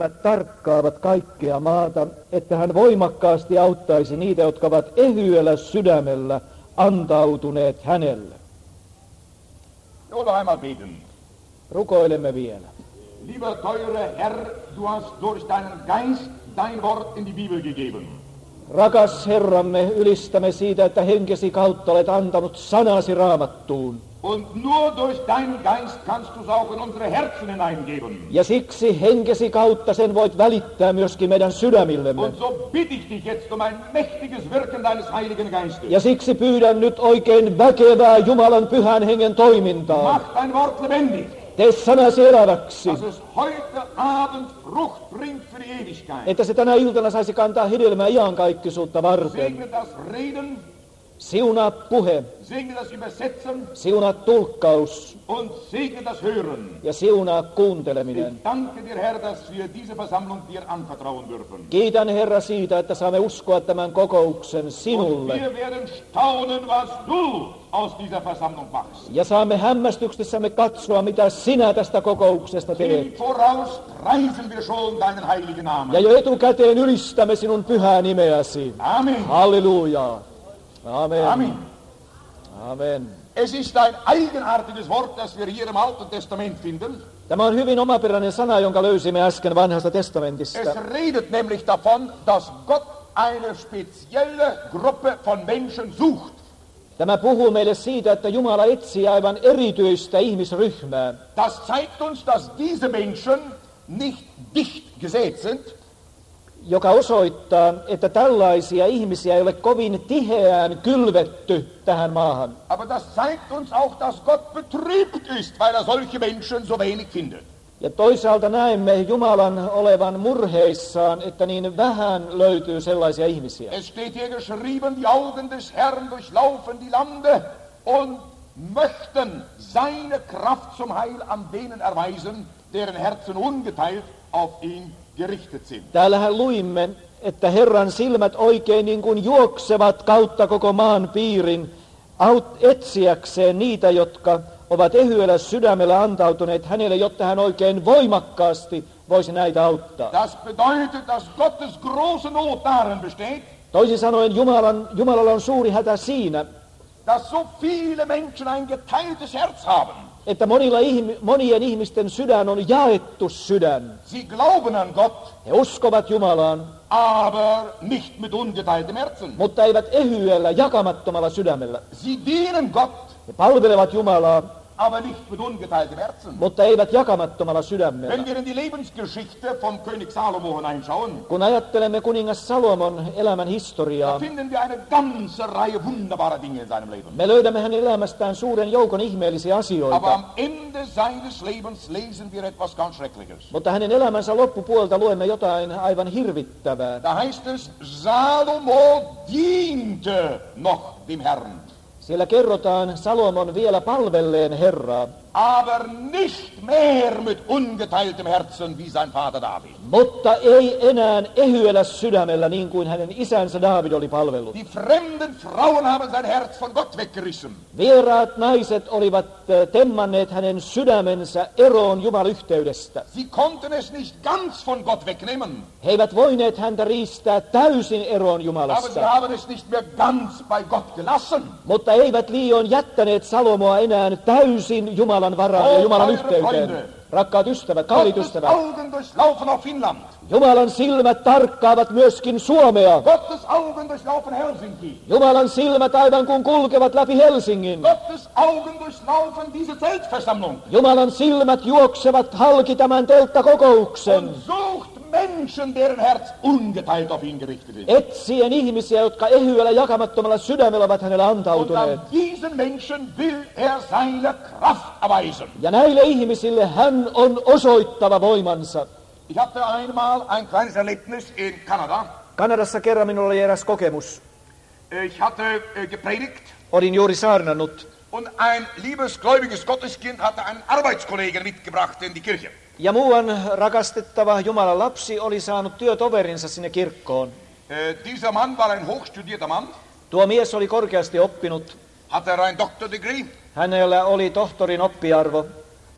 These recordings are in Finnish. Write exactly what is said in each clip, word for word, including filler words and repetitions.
tarkkaavat kaikkea maata, että hän voimakkaasti auttaisi niitä, jotka ovat ehyellä sydämellä antautuneet hänelle. Oder einmal beten. Rukoilemme vielä. Lieber teure Herr, du hast durch deinen Geist dein Wort in die Bibel gegeben. Rakas Herramme, ylistämme siitä, että henkesi kautta olet antanut sanasi Raamattuun. Und nur durch deinen Geist kannst du es auch in unsere Herzen hineingeben. Ja siksi henkesi kautta sen voit välittää myöskin meidän sydämillemme. Und so bitte ich dich jetzt um ein mächtiges Wirken deines Heiligen Geistes. Ja siksi pyydän nyt oikein väkevää Jumalan pyhän hengen toimintaa. Mach dein Wort lebendig. Tee sanasi eläväksi. Dass es heute Abend Frucht bringt für die Ewigkeit. Että se tänä iltana saisi kantaa hedelmää iankaikkisuutta varten. Segne das Reden. Siunaa puhe. Segne das Übersetzen. Siunaa tulkkaus. Und segne das Hören. Ja siunaa kuunteleminen. Ich danke dir, Herr, dass wir diese Versammlung dir anvertrauen dürfen. Kiitän Herra siitä, että saamme uskoa tämän kokouksen sinulle. Und wir werden staunen, was du aus dieser Versammlung machst. Ja saamme hämmästyksessämme katsoa, mitä sinä tästä kokouksesta teet. Im Voraus preisen wir schon deinen heiligen Namen. Ja jo etukäteen ylistämme sinun pyhää nimeäsi. Amen. Halleluja. Amen. Amen. Amen. Es ist ein eigenartiges Wort, das wir hier im Alten Testament finden. Tämä on hyvin omaperäinen sana, jonka löysimme äsken vanhasta testamentista. Es redet nämlich davon, dass Gott eine spezielle Gruppe von Menschen sucht. Tämä puhuu meille siitä, että Jumala etsii aivan erityistä ihmisryhmää. Das zeigt uns, dass diese Menschen nicht dicht gesät sind. Joka osoittaa, että tällaisia ihmisiä ei ole kovin tiheään kylvetty tähän maahan. Aber das zeigt uns auch, dass Gott betrübt ist, weil er solche Menschen so wenig findet. Ja toisaalta näemme Jumalan olevan murheissaan, että niin vähän löytyy sellaisia ihmisiä. Es steht hier geschrieben, die Augen des Herrn durchlaufen die Lande und möchten seine Kraft zum Heil an denen erweisen, deren Herzen ungeteilt auf ihn gerichtet sind. Täällähän luimme, että Herran silmät oikein niin kuin juoksevat kautta koko maan piirin etsiäkseen niitä, jotka ovat ehyellä sydämellä antautuneet hänelle, jotta hän oikein voimakkaasti voisi näitä auttaa. Das bedeutet, dass Gottes große Not darin besteht, toisin sanoen Jumalan, Jumalalla on suuri hätä siinä, dass so viele Menschen ein geteiltes Herz haben. Että monilla ihmi, monien ihmisten sydän on jaettu sydän. Sie glauben an Gott, he uskovat Jumalaan, aber nicht mit ungeteiltem Herzen. Mutta eivät ehyellä, jakamattomalla sydämellä. Sie dienen Gott, he palvelevat Jumalaa, aber nicht mit ungeteiltem Herzen. Mutta eivät jakamattomalla sydämellä. Wenn wir in die Lebensgeschichte von König Salomo hineinschauen, kun ajattelemme kuningas Salomon elämän historiaa, da finden wir eine ganze Reihe wunderbarer Dinge in seinem Leben. Me löydämme hänen elämästään suuren joukon ihmeellisiä asioita. Aber am Ende seines Lebens lesen wir etwas ganz Schreckliches. Mutta hänen elämänsä loppupuolta luemme jotain aivan hirvittävää. Da heißt es, Salomo diente noch dem Herrn. Siellä kerrotaan Salomon vielä palvelleen Herraa. Aber nicht mehr mit ungeteiltem Herzen wie sein Vater David. Mutta ei enää ehyellä sydämellä niin kuin hänen isänsä David oli palvellut. Die fremden Frauen haben sein Herz von Gott weggerissen. Vieraat naiset olivat temmanneet hänen sydämensä eroon Jumalayhteydestä. Sie konnten es nicht ganz von Gott wegnehmen. He eivät voineet häntä riistää täysin eroon Jumalasta. Aber sie haben es nicht mehr ganz bei Gott gelassen. Mutta eivät liioin jättäneet Salomoa enää täysin Jumalan varaan ja Jumalan yhteyteen. Rakkaat ystävät, kalliit ystävät. Jumalan silmät tarkkaavat myöskin Suomea. Jumalan silmät aivan kun kulkevat läpi Helsingin. Jumalan silmät juoksevat halki tämän telttakokouksen. Menschen, deren Herz ungeteilt auf ihn gerichtet ist. Etsien ihmisiä, jotka ehyellä jakamattomalla sydämellä ovat hänelle antautuneet. Und an diesen Menschen will er seine Kraft erweisen. Ja näille ihmisille hän on osoittava voimansa. Ich hatte einmal ein kleines Erlebnis in Kanada. Kanadassa kerran minulla oli eräs kokemus. Ich hatte gepredigt. Olin juuri saarnannut. Und ein liebes gläubiges Gotteskind hatte einen Arbeitskollegen mitgebracht in die Kirche. Ja muuan rakastettava Jumalan lapsi oli saanut työtoverinsa sinne kirkkoon. Äh, dieser Mann war ein hochstudierter Mann. Tuo mies oli korkeasti oppinut. Hatte er ein Doktordegree. Hänellä oli tohtorin oppiarvo.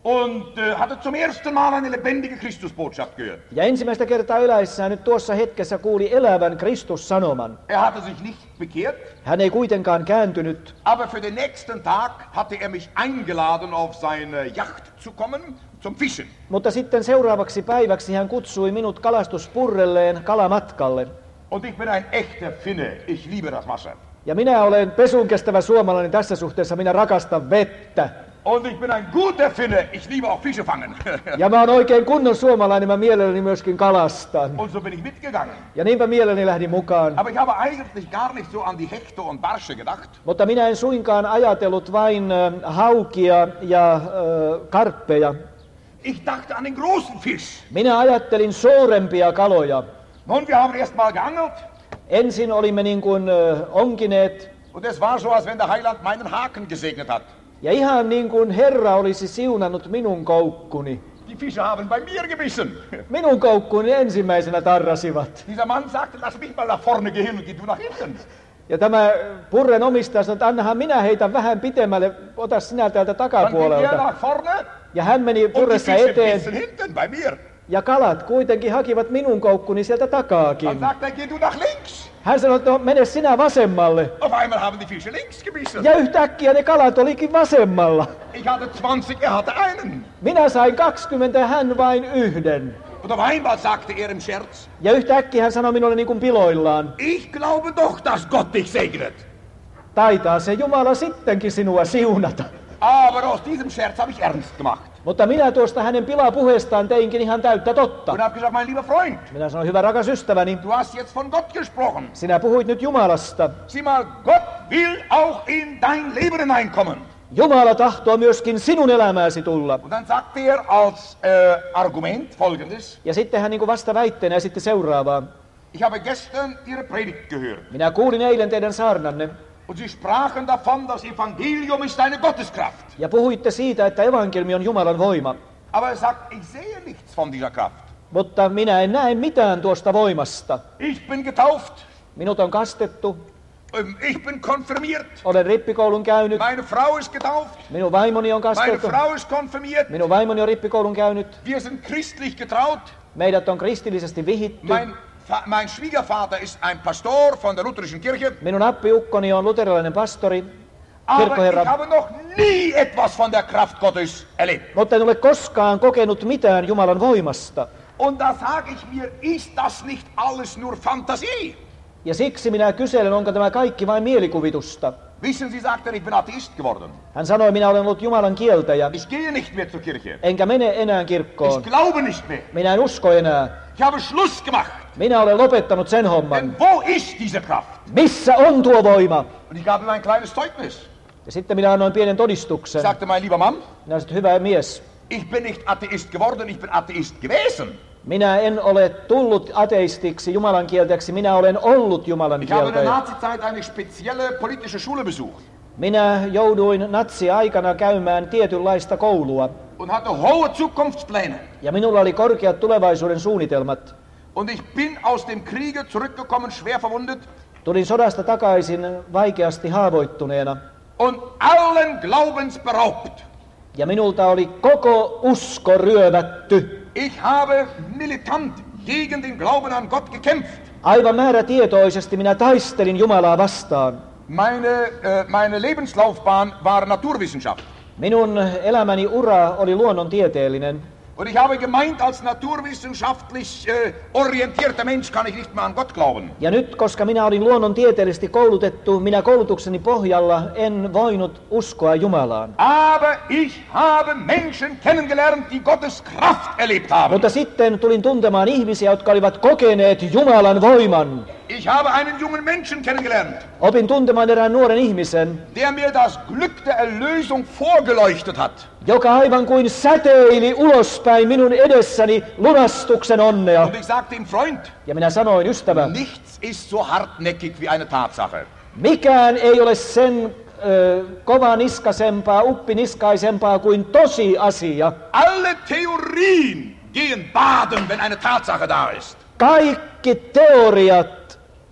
und äh, hatte zum ersten Mal eine lebendige Christusbotschaft gehört. Ja ensimmäistä kertaa eläessään nyt tuossa hetkessä kuuli elävän Kristussanoman. Er hatte sich nicht bekehrt, Hän ei kuitenkaan kääntynyt, aber für den nächsten Tag hatte er mich eingeladen, auf seine Yacht zu kommen, zum Fischen. mutta sitten seuraavaksi päiväksi hän kutsui minut kalastuspurrelleen kalamatkalle. Und ich bin ein echter Finne, ich liebe das Wasser. Ja minä olen pesunkestävä suomalainen tässä suhteessa, minä rakastan vettä. Und ich bin ein guter Finne, ich liebe auch Fische fangen. Ja mä oon oikein kunnon suomalainen, mä mielelläni myöskin kalastan. Und so bin ich mitgegangen. Ja niinpä mielelläni lähdin mukaan. Aber ich habe eigentlich gar nicht so an die Hechte und Barsche gedacht. Mutta minä en suinkaan ajatellut vain äh, haukia ja äh, karppeja. Ich dachte an den großen Fisch. Minä ajattelin suurempia kaloja. Nun, wir haben erst mal geangelt. Ensin olimme niin kuin äh, onkineet. Und es war so, als wenn der Heiland meinen Haken gesegnet hat. Ja ihan niin kuin Herra olisi siunannut minun koukkuni. Die Fische haben bei mir gebissen. Minun koukkuni ensimmäisenä tarrasivat. Dieser Mann sagte, lass mich mal nach vorne gehen und geh du nach hinten. Ja tämä purren omistaja sanoi, että annahan minä heitä vähän pitemmälle, ota sinä täältä Dann ging er takapuolelta. nach vorne Ja hän meni und die purressa Fische eteen, bissen hinten bei mir. ja kalat kuitenkin hakivat minun koukkuni sieltä Dann takaakin. sagt er, geh du nach links. Hän sanoi, että no, mene sinä vasemmalle. Auf einmal haben die Fische links gebissen. Ja yhtäkkiä ne kalat olikin vasemmalla. Ich hatte zwanzig, er hatte einen. Minä sain kaksikymmentä ja hän vain yhden. Und auf einmal sagte er im Scherz, Ja yhtäkkiä hän sanoi minulle niin kuin piloillaan, ich glaube doch, dass Gott dich segnet. taitaa se Jumala sittenkin sinua siunata. Aber aus diesem Scherz habe ich ernst gemacht. Mutta minä tuosta hänen pilapuheestaan teinkin ihan täyttä totta. Und habe gesagt, mein lieber Freund, Minä sanoin, hyvä rakas ystäväni, du hast jetzt von Gott gesprochen. sinä puhuit nyt Jumalasta. Sieh mal, Gott will auch in dein Leben hineinkommen. Jumala tahtoo myöskin sinun elämääsi tulla. Und dann sagte er als äh, Argument Folgendes. Ja sitten hän niin kuin vasta väitteenä esitti seuraavaa. Ich habe gestern Ihre Predigt gehört. Minä kuulin eilen teidän saarnanne. Und Sie sprachen davon, das Evangelium ist eine Gotteskraft. Ja puhuitte siitä, että evankeliumi on Jumalan voima. Aber er sagt, ich sehe nichts von dieser Kraft. Mutta minä en näe mitään tuosta voimasta. Ich bin getauft. Minut on kastettu. Ähm, Ich bin konfirmiert. Olen rippikoulun käynyt. Meine Frau ist getauft. Minun vaimoni on Meine kastettu. Frau ist konfirmiert. Minun vaimoni on rippikoulun käynyt. Wir sind christlich getraut. Meidät on kristillisesti vihitty. Mein, Fa- mein Schwiegervater ist ein Pastor von der lutherischen Kirche. Minun appiukkoni on luterilainen pastori, Aber ich kirkkoherra. habe noch nie etwas von der Kraft Gottes erlebt. Mutta en ole koskaan kokenut mitään Jumalan voimasta. Und da sage ich mir, ist das nicht alles nur Fantasie? Ja siksi minä kyselen, onko tämä kaikki vain mielikuvitusta. Wissen Sie, sagt er, ich bin Atheist geworden. Hän sanoi, minä olen ollut Jumalan kieltäjä, Ich gehe nicht mehr zur Kirche. enkä mene enää Ich kirkkoon. glaube nicht mehr. Minä en usko enää. Ich habe Schluss gemacht. Minä olen lopettanut sen homman. Denn wo ist diese Kraft? Missä on tuo voima? Und ich gab ihm ein kleines Zeugnis. Ja sitten minä annoin pienen Ich todistuksen. sagte, mein lieber Mann, Minä sanoin, hyvä mies, ich bin nicht Atheist geworden, ich bin Atheist gewesen. minä en ole tullut ateistiksi, Jumalan kieltäjäksi, minä olen ollut Jumalan Ich habe in der kieltäjä. Nazizeit eine spezielle politische Schule besucht Minä jouduin natsi-aikana käymään tietynlaista koulua. und hatte hohe Zukunftspläne. Ja minulla oli korkeat tulevaisuuden suunnitelmat. Und ich bin aus dem Kriege zurückgekommen, schwer verwundet Tulin sodasta takaisin vaikeasti haavoittuneena. und allen Glaubens beraubt. Ja minulta oli koko usko ryövätty. Ich habe militant gegen den Glauben an Gott gekämpft. Aivan määrätietoisesti minä taistelin Jumalaa vastaan. Meine, äh, meine Lebenslaufbahn war Naturwissenschaft. Minun elämäni ura oli luonnontieteellinen. Und ich habe gemeint, als naturwissenschaftlich äh, orientierter Mensch kann ich nicht mehr an Gott glauben. Ja nyt, koska minä olin luonnontieteellisesti koulutettu, minä koulutukseni pohjalla en voinut uskoa Jumalaan. Aber ich habe Menschen kennengelernt, die Gottes Kraft erlebt haben. Mutta sitten tulin tuntemaan ihmisiä, jotka olivat kokeneet Jumalan voiman. Ich habe einen jungen Menschen kennengelernt, Opin tuntemaan erään nuoren ihmisen, der mir das Glück der Erlösung vorgeleuchtet hat. joka aivan kuin säteili ulospäin minun edessäni lunastuksen onnea. Und ich sagte ihm, Freund, Ja minä sanoin, ystävä, nichts ist so hartnäckig wie eine Tatsache. mikään ei ole sen ö, kovaniskaisempaa, uppiniskaisempaa kuin tosiasia. Alle Theorien gehen baden, wenn eine Tatsache da ist. Kaikki teoriat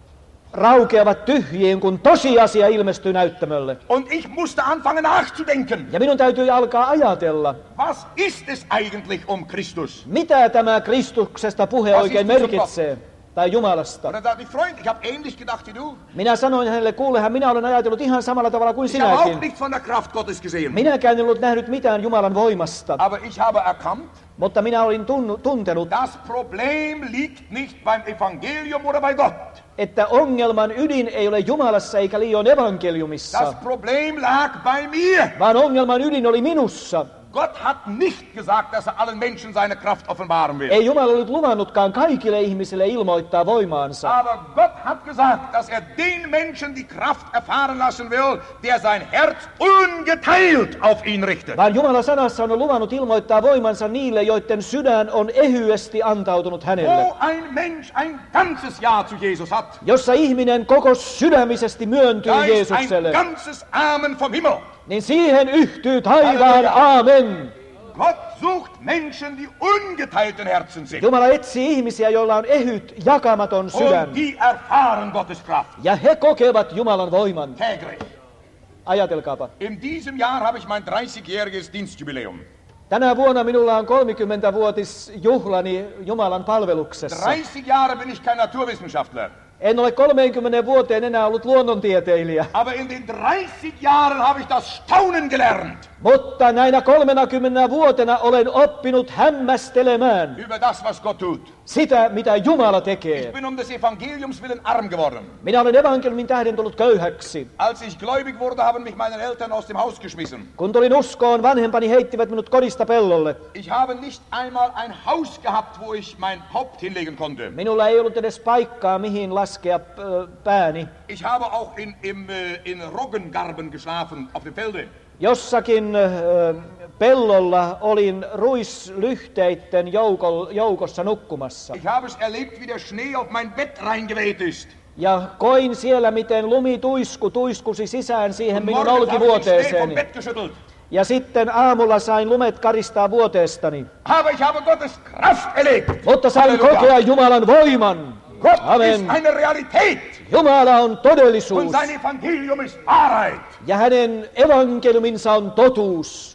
raukeavat tyhjiin, kun tosiasia ilmestyy näyttämölle. Und ich musste anfangen nachzudenken. Ja minun täytyy alkaa ajatella, Was ist es eigentlich um Christus? mitä tämä Kristuksesta puhe Was oikein ist dieser merkitsee, tai Jumalasta. Und dann sagte ich, Freund, ich habe ähnlich gedacht wie du. Minä sanoin hänelle, kuulehan, minä olen ajatellut ihan samalla tavalla kuin Ich habe auch sinäkin. nichts von der Kraft Gottes gesehen. Minäkään en ollut nähnyt mitään Jumalan voimasta, Aber ich habe erkannt, mutta minä olin tunnu, tuntenut, das Problem liegt nicht beim Evangelium oder bei Gott. että ongelman ydin ei ole Jumalassa eikä liioin evankeliumissa, Das Problem lag bei mir. vaan ongelman ydin oli minussa. Gott hat nicht gesagt, dass er allen Menschen seine Kraft offenbaren will. Ei Jumala ollut luvannutkaan kaikille ihmisille ilmoittaa voimaansa, Aber Gott hat gesagt, dass er den Menschen die Kraft erfahren lassen will, der sein Herz ungeteilt auf ihn richtet. vaan Jumala sanassa on luvannut ilmoittaa voimansa niille, joiden sydän on ehyesti antautunut hänelle. Wo ein Mensch ein ganzes Ja zu Jesus hat, Jossa ihminen koko sydämisesti myöntyy da ist ein Jeesukselle, ganzes Amen vom Himmel. niin siihen yhtyy taivaan aamen. Gott sucht Menschen, die ungeteilten Herzen sind. Jumala etsii ihmisiä, joilla on ehyt, jakamaton sydän, Und die erfahren Gottes Kraft. ja he kokevat Jumalan voiman. Täglich. Ajatelkaapa. In diesem Jahr habe ich mein dreißigjähriges Dienstjubiläum. Tänä vuonna minulla on kolmekymmentävuotisjuhlani Jumalan palveluksessa. dreißig Jahre bin ich kein Naturwissenschaftler. En ole kolmeenkymmeneen vuoteen enää ollut luonnontieteilijä, Aber in den dreißig Jahren habe ich das Staunen gelernt mutta näinä kolmenakymmenenä vuotena olen oppinut hämmästelemään über das, was Gott tut. sitä, mitä Jumala Ich tekee. bin um des Evangeliums willen arm geworden. Minä olen evankeliumin tähden tullut köyhäksi. Als ich gläubig wurde, haben mich meine Eltern aus dem Haus geschmissen. Kun tulin uskoon, vanhempani heittivät minut kodista pellolle. Ich habe nicht einmal ein Haus gehabt, wo ich mein Haupt hinlegen konnte. Minulla ei ollut edes paikkaa, mihin laskea ö, pääni. Ich habe auch in, im, äh, in Roggengarben geschlafen, auf dem Felde. Jossakin ö, pellolla olin ruislyhteitten joukol, joukossa nukkumassa. Ich habe es erlebt, wie der Schnee auf mein Bett reingeweht ist. Ja koin siellä, miten lumituisku tuiskusi sisään siihen minun Morgens habe ich den Schnee vom olkivuoteeseeni. Bett geschüttelt. Ja sitten aamulla sain lumet karistaa vuoteestani. Aber ich habe Gottes Kraft erlebt. Mutta sain Halleluja. kokea Jumalan voiman. Gott ist Amen. eine Realität Jumala on und todellisuus. sein Evangelium ist Wahrheit. Ja hänen evankeliuminsa on totuus.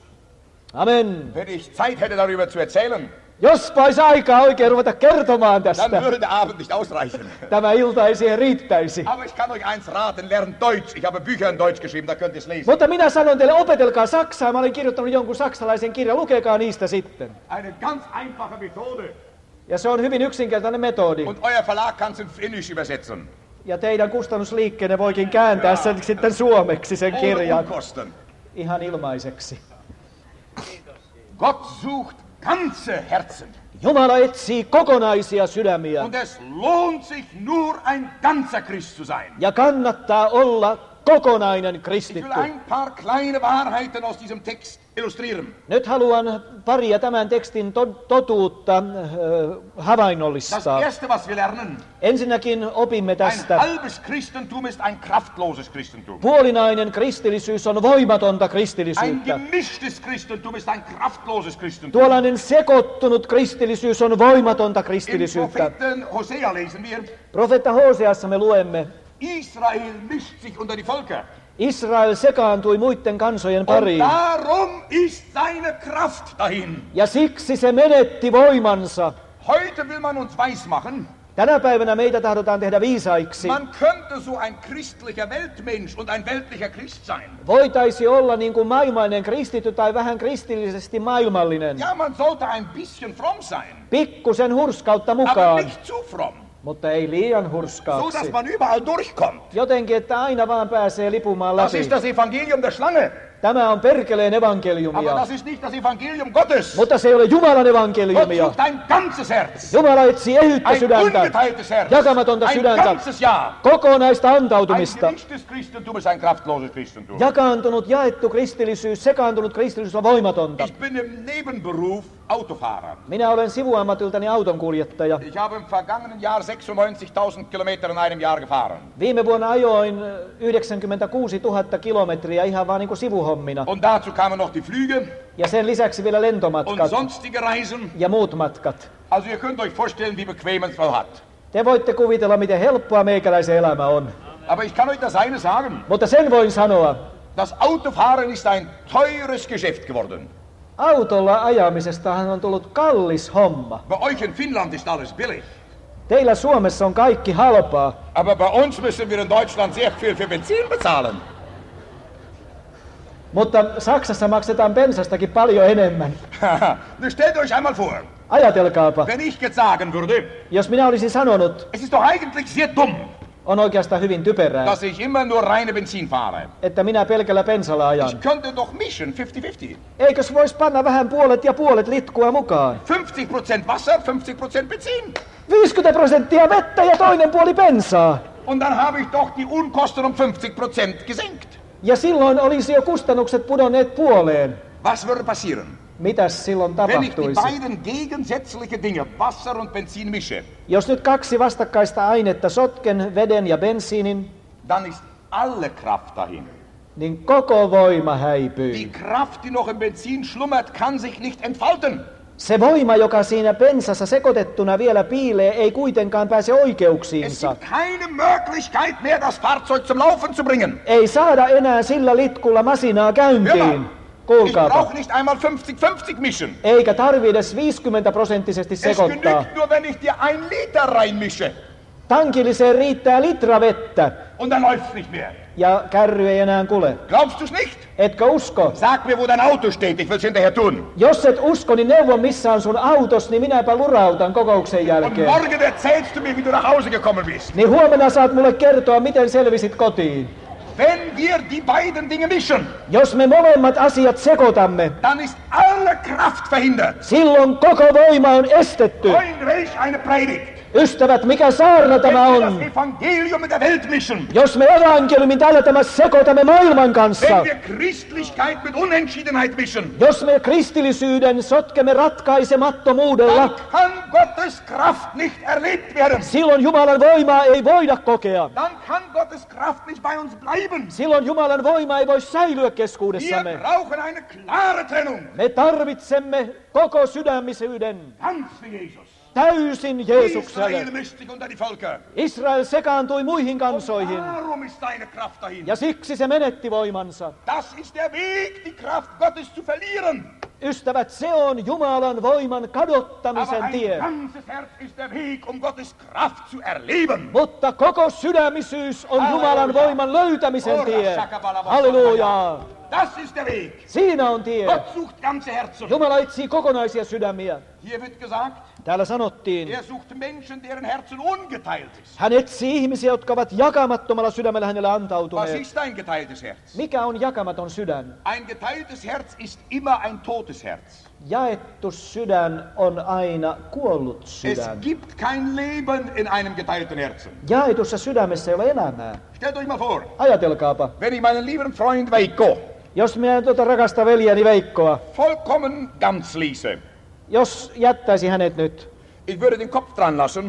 Amen. Wenn ich Zeit hätte, darüber zu erzählen, Jospa olisi aikaa oikein ruveta kertomaan dann tästä. würde der Abend nicht ausreichen. Tämä ilta ei siihen riittäisi. Aber ich kann euch eins raten, lernt Deutsch. Ich habe Bücher in Deutsch geschrieben, da könnt ihr es lesen. Mutta minä sanon teille, opetelkaa saksaa. Mä olen kirjoittanut jonkun saksalaisen kirjan, lukekaa niistä sitten. Eine ganz einfache Methode. Ja se on hyvin yksinkertainen metodi. Und euer Verlag kann es in Finnisch übersetzen. Ja teidän kustannusliikkeenne voikin kääntää sen sitten suomeksi sen Ohne kirjan Unkosten. ihan ilmaiseksi. Gott sucht ganze Herzen. Jumala etsii kokonaisia sydämiä. Und es lohnt sich nur ein ganzer Christ zu sein. Ja kannattaa olla kokonainen Ich kristitty. will ein paar kleine Wahrheiten aus diesem Text illustrieren. Nyt haluan paria tämän tekstin to- totuutta äh, Das havainnollistaa. erste, was wir lernen, Ensinnäkin opimme ein tästä. halbes Christentum ist ein kraftloses Christentum. Puolinainen kristillisyys on voimatonta Ein kristillisyyttä. gemischtes Christentum ist ein kraftloses Christentum. Tuollainen sekoittunut kristillisyys on voimatonta Im kristillisyyttä. Propheten Hosea lesen wir, Profeetta Hoseassa me luemme, Israel mischt sich unter die Völker. Israel sekaantui muiden kansojen Und pariin. darum ist seine Kraft dahin. Ja siksi se menetti voimansa. Heute will man uns weismachen, Tänä päivänä meitä tahdotaan tehdä viisaiksi. man könnte so ein christlicher Weltmensch und ein weltlicher Christ sein. Voitaisi olla niin kuin maailmainen kristitty tai vähän kristillisesti maailmallinen. Ja, man sollte ein bisschen fromm sein, Pikkusen hurskautta aber mukaan, nicht zu fromm, mutta ei liian so hurskaaksi. dass man überall durchkommt. Jotenkin, että aina vaan pääsee lipumaan Das läpi. ist das Evangelium der Schlange, Tämä on perkeleen aber evankeliumia. das ist nicht das Evangelium Gottes. Mutta se ei ole Jumalan Gott evankeliumia. sucht ein ganzes Herz, Jumala etsii ehyttä ein sydäntä, ungeteiltes Herz, jakamatonta ein sydäntä, ganzes Ja. kokonaista Ein antautumista. gemischtes Christentum ist ein kraftloses Christentum. Jakaantunut, jaettu kristillisyys, sekaantunut kristillisyys on voimatonta. Ich bin im Nebenberuf Autofahrer. Minä olen sivuammatiltani autonkuljettaja. Ich habe im vergangenen Jahr sechsundneunzigtausend Kilometer in einem Jahr gefahren. Viime vuonna ajoin yhdeksänkymmentäkuusituhatta kilometriä ihan vaan niin kuin sivuhommina. Und dazu kamen noch die Flüge Ja sen lisäksi vielä und lentomatkat sonstige Reisen. ja muut matkat. Also ihr könnt euch vorstellen, wie bequem man es wohl hat. Te voitte kuvitella, miten helppoa meikäläisen elämä on. Aber ich kann euch das eine sagen. Mutta sen voin sanoa. Das Autofahren ist ein teures Geschäft geworden. Autolla ajamisestahan on tullut kallis homma. Bei euch in Finnland ist alles billig. Teillä Suomessa on kaikki halpaa. Aber bei uns müssen wir in Deutschland sehr viel für Benzin bezahlen. Mutta Saksassa maksetaan bensastakin paljon enemmän. Nun stellt euch einmal vor, Ajatelkaapa, wenn ich jetzt sagen würde, jos minä olisin sanonut, es ist doch eigentlich sehr dumm, on oikeastaan hyvin typerää, dass ich immer nur reine Benzin fahre. että minä pelkällä bensalla ajan. Ich könnte doch mischen, fifty fifty. Eikös vois panna vähän puolet ja puolet litkua mukaan? fünfzig Prozent Wasser, fünfzig Prozent Benzin. viisikymmentä prosenttia vettä ja toinen puoli bensaa. Und dann habe ich doch die Unkosten um fünfzig Prozent gesenkt. Ja silloin olisi jo kustannukset pudonneet puoleen. Was würde passieren, Mitäs silloin wenn ich die tapahtuisi? beiden gegensätzliche Dinge, Wasser und Benzin, mische? Jos nyt kaksi vastakkaista ainetta sotken, veden ja bensiinin, Dann ist alle Kraft dahin. niin koko voima Die häipyy. Kraft, die noch im Benzin schlummert, kann sich nicht entfalten. Se voima, joka siinä bensassa sekoitettuna vielä piilee, ei kuitenkaan pääse Es oikeuksiinsa. gibt keine Möglichkeit mehr, das Fahrzeug zum Laufen zu bringen. Ei saada enää sillä litkulla masinaa Hör käyntiin. mal, ich Kuulkaapa. brauche nicht einmal fünfzig fünfzig mischen. Eikä tarvi edes viisikymmentä prosenttisesti Es sekoittaa. genügt nur, wenn ich dir ein Liter reinmische. Tankilliseen riittää litra vettä Und dann läuft's nicht mehr. ja kärry ei enää kule. Glaubst du's nicht? Etkö usko? Sag mir, wo dein Auto steht, ich will's hinterher tun. Jos et usko, niin neuvo missä on sun autos, niin minäpä lurautan kokouksen Und jälkeen. morgen erzählst du mir, wie du nach Hause gekommen bist. Niin huomenna saat mulle kertoa, miten selvisit kotiin. Wenn wir die beiden Dinge mischen, Jos me molemmat asiat sekoitamme, dann ist alle Kraft verhindert. silloin koko voima on estetty. Ein welch eine Predigt. Ystävät, mikä saarna tämä Wenn wir das on? Evangelium mit der Welt mischen, Jos me evankeliumin tällä tämä sekoitamme maailman kanssa, wenn wir Christlichkeit mit Unentschiedenheit mischen, jos me kristillisyyden sotkemme ratkaisemattomuudella, dann kann Gottes Kraft nicht erlebt werden. silloin Jumalan voimaa ei voida kokea. Dann kann Gottes Kraft nicht bei uns bleiben. Silloin Jumalan voima ei voi säilyä Wir keskuudessamme. brauchen eine klare Trennung. Me tarvitsemme koko sydämisyyden Ganz für Jesus. täysin Israel Jeesukselle. mischt sich unter die Völker. Israel sekaantui muihin kansoihin Warum ist deine Kraft dahin? ja siksi se menetti voimansa. Das ist der Weg, die Kraft Gottes zu verlieren. Ystävät, se on Jumalan voiman Aber kadottamisen ein tie. ganzes Herz ist der Weg, um Gottes Kraft zu erleben. Mutta koko sydämisyys on Jumalan voiman löytämisen tie. Halleluja! Das ist der Weg. Siinä on tie. Gott sucht ganze Herzen. Jumala etsii kokonaisia sydämiä. Hier wird gesagt, Täällä sanottiin, er sucht Menschen, deren Herzen ungeteilt ist. hän etsii ihmisiä, jotka ovat jakamattomalla sydämellä hänelle Was antautuneet. ist ein geteiltes Herz? Mikä on jakamaton sydän? Ein geteiltes Herz ist immer ein totes Herz. Jaettu sydän on aina kuollut Es sydän. gibt kein Leben in einem geteilten Herzen. Jaetussa sydämessä ei ole elämää. Stellt euch mal vor, Ajatelkaapa, wenn ich meinen lieben Freund Veikko jos minä tuota rakasta veljeni Veikkoa, vollkommen ganz ließe, jos jättäisi hänet nyt, ich würde den Kopf dran lassen,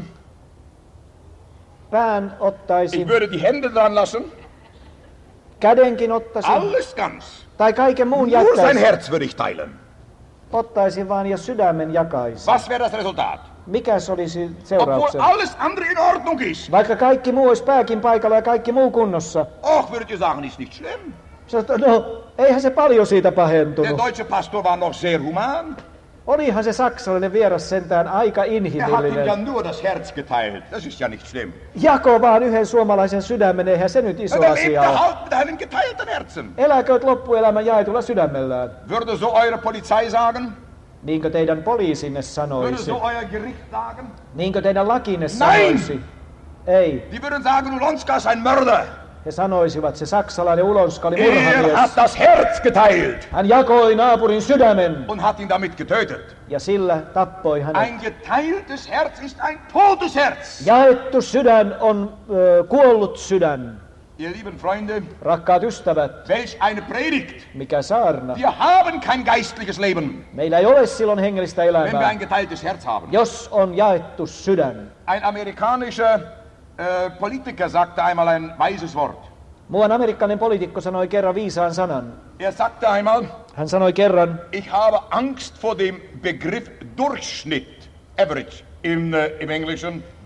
pään ottaisi, ich würde die Hände dran lassen, kädenkin ottaisin, alles ganz. tai kaiken muun Nur sein jättäisin, Herz würde ich teilen. ottaisin vaan ja sydämen jakaisin. Was wäre das Resultat? Mikäs olisi Obwohl seurauksena? alles andere in Ordnung ist. Vaikka kaikki muu olisi pääkin paikalla ja kaikki muu kunnossa. Och, würdet ihr sagen, ist nicht schlimm. Sanoit, no, eihän se paljon siitä Der pahentunut. deutsche Pastor war noch sehr human. Olihan se saksalainen vieras sentään aika Er hat ihm ja inhimillinen. nur das Herz geteilt. Das ist ja nicht schlimm. Jako vaan yhden suomalaisen sydämen, eihän se nyt iso Und er lebt asia er ole. halt mit einem geteilten Herzen. Eläkööt loppuelämän jaetulla sydämellään. Würde so eure Polizei sagen? Niinkö teidän poliisinne Würde sanoisi? so euer Gericht sagen? Niinkö teidän lakinne Nein! sanoisi? Ei. Die würden sagen, Ulonska ist ein Mörder. He sanoisivat, se saksalainen Ulonska oli Er murhamies. hat das Herz geteilt Hän jakoi naapurin sydämen und hat ihn damit getötet. ja sillä tappoi hänet. Ein geteiltes Herz ist ein totes Herz. Jaettu sydän on ö, kuollut sydän. Ihr lieben Freunde, Rakkaat ystävät, welch eine Predigt. mikä saarna. Wir haben kein geistliches Leben, Meillä ei ole silloin hengellistä wenn wir elämää, ein geteiltes Herz haben. jos on jaettu sydän. Ein amerikanischer äh, Politiker sagte einmal ein weises Wort. Muuan amerikkalainen poliitikko sanoi kerran viisaan sanan. Er sagte einmal, Hän sanoi kerran, ich habe Angst vor dem Begriff Durchschnitt, average im, äh, im Englischen,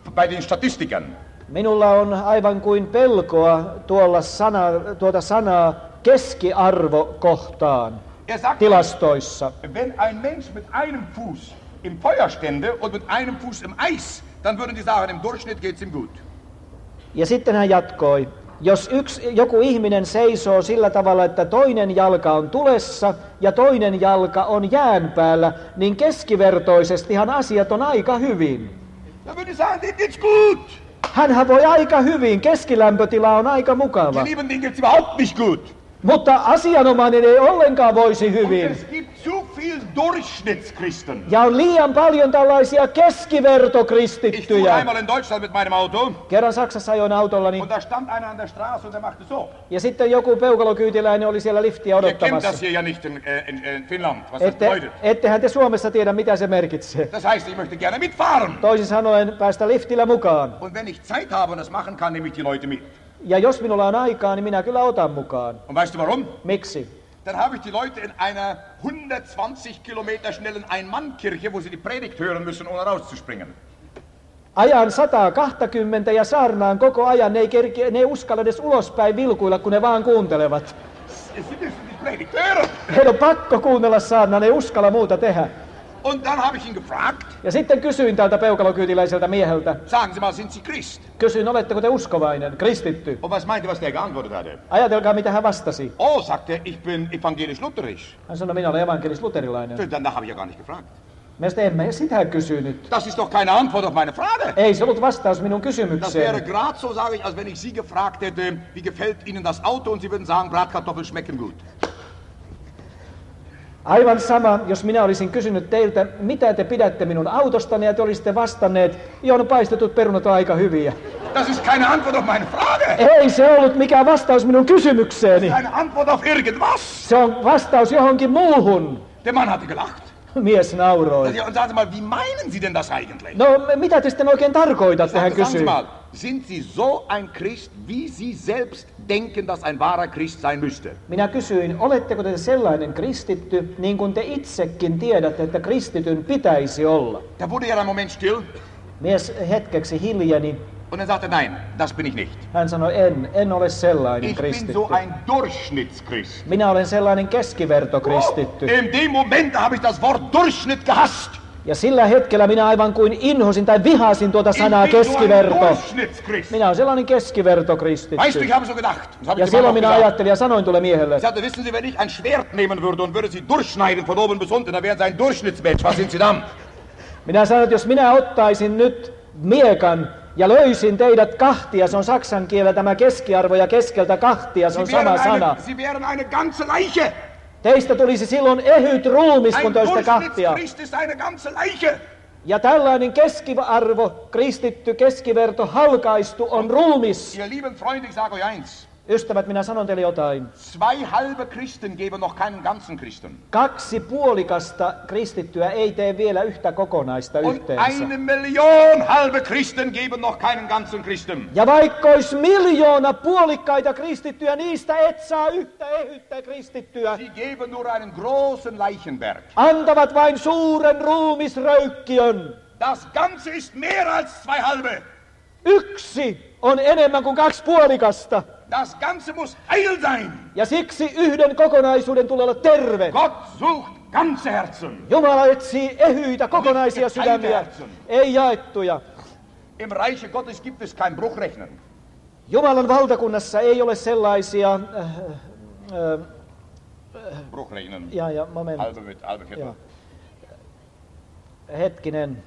bei den Statistikern. Minulla on aivan kuin pelkoa tuolla sana, tuota sanaa keskiarvo kohtaan Er sagt, tilastoissa. wenn ein Mensch mit einem Fuß im Feuer stände und mit einem Fuß im Eis, dann würden die sagen, im Durchschnitt geht's ihm gut. Ja sitten hän jatkoi, jos yksi, joku ihminen seisoo sillä tavalla, että toinen jalka on tulessa ja toinen jalka on jään päällä, niin keskivertoisestihan asiat on aika hyvin. Dann würde ich sagen, dem geht's gut. Hänhän voi aika hyvin, keskilämpötila on aika mukava. Die lieben, denen geht's überhaupt nicht gut. Mutta asianomainen ei ollenkaan voisi Und hyvin. es gibt zu viel Durchschnittschristen. Ja on liian paljon tällaisia Ich fuhr keskivertokristittyjä. einmal in Deutschland mit meinem Auto Kerran Saksassa ajoin autollani und da stand einer an der Straße und der machte so. ja sitten joku peukalokyytiläinen oli siellä liftiä Ihr kennt das odottamassa. hier ja nicht in, äh, in, in Finnland, was das Ette, bedeutet. ettehän te Suomessa tiedä, mitä se merkitsee. Das heißt, ich möchte gerne mitfahren. Toisin sanoen päästä liftillä mukaan. Und wenn ich Zeit habe und das machen kann, nehme ich die Leute mit. Ja jos minulla on aikaa, niin minä kyllä otan mukaan. Und weißt du warum? Miksi? Dann habe ich die Leute in einer hundertzwanzig Kilometer schnellen Ein-Mann-Kirche, wo sie die Predigt hören müssen, ohne rauszuspringen. Ajan sata kaksikymmentä ja saarnaan koko ajan, ne ei, kerke, ne ei uskalla edes ulospäin vilkuilla, kun ne vaan kuuntelevat. Sie müssen die Predigt hören. Heidän on pakko kuunnella saarnaa, ne ei uskalla muuta tehdä. Und dann habe ich ihn gefragt, Ja sitten kysyin tältä peukalokyytiläiseltä mieheltä, sagen Sie mal, sind Sie Christ? kysyin, oletteko te uskovainen, kristitty? Und was meinte, was der geantwortet hatte? Ajatelkaa, mitä hän vastasi. Oh, sagte er, ich bin evangelisch-lutherisch. Hän sanoi, minä olen evankelis-luterilainen. Danach habe ich ja gar nicht gefragt. Mielestäni emme sitä kysynyt. Das ist doch keine Antwort auf meine Frage. Ei se ollut vastaus minun Das wäre kysymykseen. gerade so, sage ich, als wenn ich Sie gefragt hätte, wie gefällt Ihnen das Auto? Und Sie würden sagen, Bratkartoffeln schmecken gut. Aivan sama, jos minä olisin kysynyt teiltä, mitä te pidätte minun autostani, ja te olisitte vastanneet, joo, no paistetut perunat on aika hyviä. Das ist keine Antwort auf meine Frage. Ei se ollut mikään vastaus minun kysymykseeni. Eine Antwort auf irgendwas. Se on vastaus johonkin muuhun. Der Mann hatte gelacht. Mies nauroi. Ja, und sagen Sie mal, wie meinen Sie denn das eigentlich? No, mitä te sitten oikein tarkoitatte, hän Sagen Sie kysyi. mal, sind Sie so ein Christ, wie Sie selbst denken, dass ein wahrer Christ sein müsste? Minä kysyin, oletteko te sellainen kristitty, niin kuin te itsekin tiedätte, että kristityn pitäisi olla? Da wurde er einen Moment still Mies hetkeksi hiljeni. und er sagte, nein, das bin ich nicht. Hän sanoi, en, en ole sellainen Ich bin kristitty. so ein Durchschnittschrist. Minä olen sellainen keskivertokristitty. In dem Moment habe ich das Wort Durchschnitt gehasst. Ja sillä hetkellä minä aivan kuin inhosin tai vihasin tuota sanaa Ich bin so ein keskiverto. Durchschnittschrist. Minä olen sellainen Weißt du, keskivertokristitty. ich habe so gedacht. Das habe Ja ich dem Mann silloin auch minä gesagt. ajattelin ja sanoin tuolle miehelle, Ich sagte, wissen Sie, wenn ich ein Schwert nehmen würde und würde Sie durchschneiden von oben bis unten, dann wären Sie ein Durchschnittsmensch. Was sind Sie dann? minä sanoin, että jos minä ottaisin nyt miekan ja löysin teidät kahtia, se on saksan kielellä tämä keskiarvo ja keskeltä kahtia, se on Sie wären, sama sana. eine, Sie wären eine ganze Leiche. Teistä tulisi silloin ehyt ruumis, kun Ein te olisitte kahtia. Durchschnittschrist ist eine ganze Leiche. Ja tällainen keskiarvo, kristitty, keskiverto, halkaistu on ruumis. Ihr lieben Freunde, ich sage euch eins. Ystävät, minä sanon teille jotain. Zwei halbe Christen geben noch keinen ganzen Christen. Kaksi puolikasta kristittyä ei tee vielä yhtä kokonaista Und yhteensä. eine Million halbe Christen geben noch keinen ganzen Christen. Ja vaikka olisi miljoona puolikkaita kristittyjä, niistä et saa yhtä ehyttä kristittyä. Sie geben nur einen großen Leichenberg. Antavat vain suuren ruumisröykkiön. Das Ganze ist mehr als zwei halbe. Yksi on enemmän kuin kaksi puolikasta. Das Ganze muss heil sein. Ja siksi yhden kokonaisuuden tulee olla terve. Gott sucht ganze Herzen. Jumala etsii ehyitä kokonaisia sydämiä, ei jaettuja. Im Reiche Gottes gibt es kein Bruchrechnen. Jumalan valtakunnassa ei ole sellaisia... Äh, äh, Bruchrechnen. ja, ja, moment. Halbe mit, halbe Viertel. Ja. Hetkinen.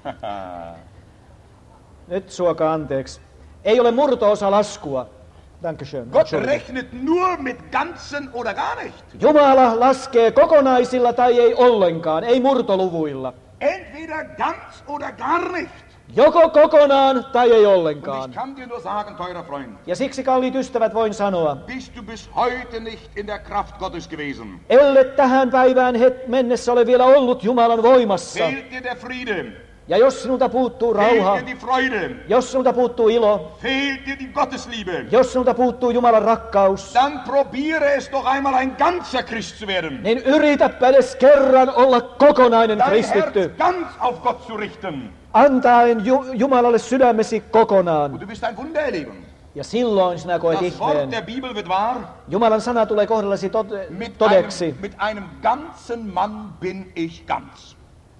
Nyt suokaa anteeksi. Ei ole murto-osa laskua. Dankeschön. Gott rechnet nur mit ganzen oder gar nicht. Jumala laskee kokonaisilla tai ei ollenkaan, ei murtoluvuilla. Entweder ganz oder gar nicht. Joko kokonaan tai ei Und ollenkaan. ich kann dir nur sagen, teurer Freund, Ja siksi, kalliit ystävät, voin sanoa, bist du bis heute nicht in der Kraft Gottes gewesen. ellei tähän päivään het mennessä ole vielä ollut Jumalan voimassa, Fehlt dir der Friede, Ja jos sinulta puuttuu rauha, fehlt dir die Freude, jos sinulta puuttuu ilo, fehlt dir die Gottesliebe, jos sinulta puuttuu Jumalan rakkaus, dann probiere es doch einmal ein ganzer Christ zu werden. niin yritäpä edes kerran olla kokonainen Dein kristitty, Herz ganz auf Gott zu richten. antaen Ju- Jumalalle sydämesi kokonaan. Und du wirst ein Wunder erleben. Ja silloin sinä koet Das Wort ihmeen. der Bibel wird wahr. Jumalan sana tulee kohdallesi tot- Mit todeksi. einem, mit einem ganzen Mann bin ich ganz.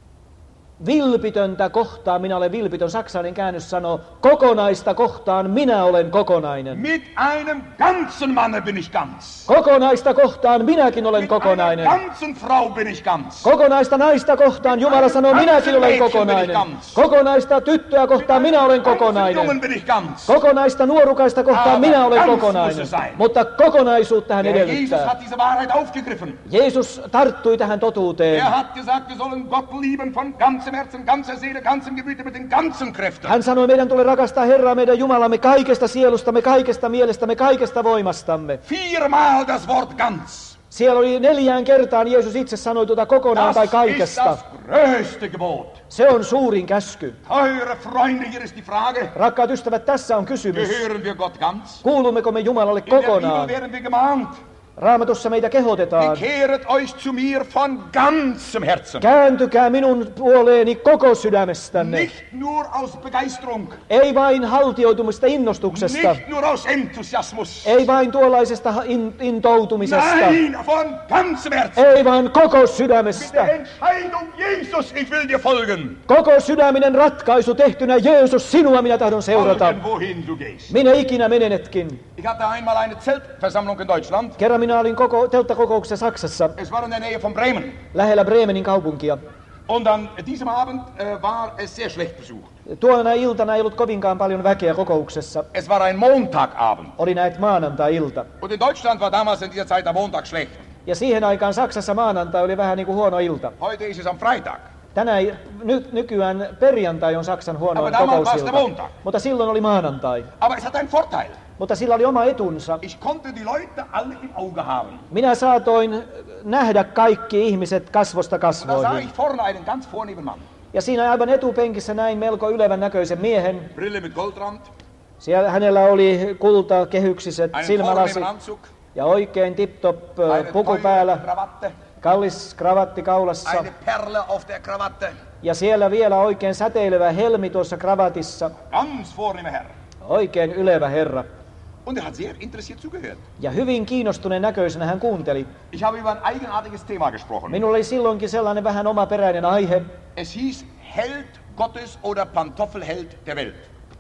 Vilpitöntä kohtaan minä olen vilpitön. Saksalainen käännös sanoo, kokonaista kohtaan minä olen kokonainen. Mit einem ganzen Manne bin ich ganz. Kokonaista kohtaan minäkin olen Mit einer kokonainen. ganzen Frau bin ich ganz. Kokonaista naista kohtaan Jumala sanoo, minäkin olen kokonainen. Kokonaista tyttöä kohtaan minä olen Ganzen kokonainen. Jungen bin ich ganz. Kokonaista nuorukaista kohtaan minä olen Ganz kokonainen. muss es sein. Mutta kokonaisuutta hän Der Jesus edellyttää. hat diese Wahrheit aufgegriffen. Jeesus tarttui tähän totuuteen. Er hat gesagt, wir sollen Gott lieben von ganzem Herzen, ganzer Seele, ganzem Gemüte, mit den ganzen Kräften. Hän sanoi, meidän tulee rakastaa Herraa, meidän Jumalamme, kaikesta sielustamme, kaikesta mielestämme, kaikesta voimastamme. Viermal das Wort ganz. Siellä oli neljään kertaan Jeesus itse sanoi tuota kokonaan Das tai ist kaikesta. das größte Gebot. Se on suurin käsky. Teure Freunde, hier ist die Frage, Rakkaat ystävät, tässä on kysymys. gehören wir Gott ganz? Kuulummeko me Jumalalle In der Bibel kokonaan? werden wir gemahnt. Raamatussa meitä kehotetaan. Bekehret euch zu mir von ganzem Herzen. Kääntykää minun puoleeni koko sydämestänne. Nicht nur aus Begeisterung, Ei vain haltioitumista innostuksesta. nicht nur aus Enthusiasmus. Ei vain tuollaisesta in, intoutumisesta. Nein, von ganzem Herzen. Ei vaan koko Mit sydämestä. der Entscheidung, Jesus, ich will dir folgen. Koko sydäminen ratkaisu tehtynä, Jeesus, sinua minä tahdon seurata. Folgen, wohin du gehst. Minä ikinä menenetkin. Ich hatte einmal eine Zeltversammlung in Deutschland. Kerran minä olin koko, telttakokouksessa Saksassa, Es war in der Nähe von Bremen. lähellä Bremenin kaupunkia. Und an diesem Abend äh, war es sehr schlecht besucht. Tuona iltana ei ollut kovinkaan paljon väkeä kokouksessa. Es war ein Montagabend. Oli näet maanantai-ilta. Und in Deutschland war damals in dieser Zeit der Montag schlecht. Ja siihen aikaan Saksassa maanantai oli vähän niin kuin huono ilta. Heute ist es am Freitag. Tänään ny, nykyään perjantai on Saksan huono Aber damals war es kokousilta. der Montag. Mutta silloin oli maanantai. Aber es hat einen Vorteil. Mutta sillä oli oma etunsa. Ich konnte die Leute alle im Auge haben. Minä saatoin nähdä kaikki ihmiset kasvosta Und da sah kasvoihin. ich vorne einen ganz vornehmen Mann. Ja siinä aivan etupenkissä näin melko ylevän näköisen miehen. Brille mit Goldrand, Siellä hänellä oli kultakehyksiset einen silmälasit vornehmen Anzug, ja oikein tip-top ö, eine puku teure päällä, Krawatte, kallis kravatti kaulassa eine Perle auf der Krawatte. ja siellä vielä oikein säteilevä helmi tuossa kravatissa. Ganz vornehmer Herr. Oikein ylevä herra. Und er hat sehr interessiert zugehört. Ja hyvin kiinnostuneen näköisenä hän kuunteli. Ich habe über ein eigenartiges Thema gesprochen. Minulla oli silloinkin sellainen vähän omaperäinen aihe. Es hieß Held Gottes oder Pantoffelheld der Welt.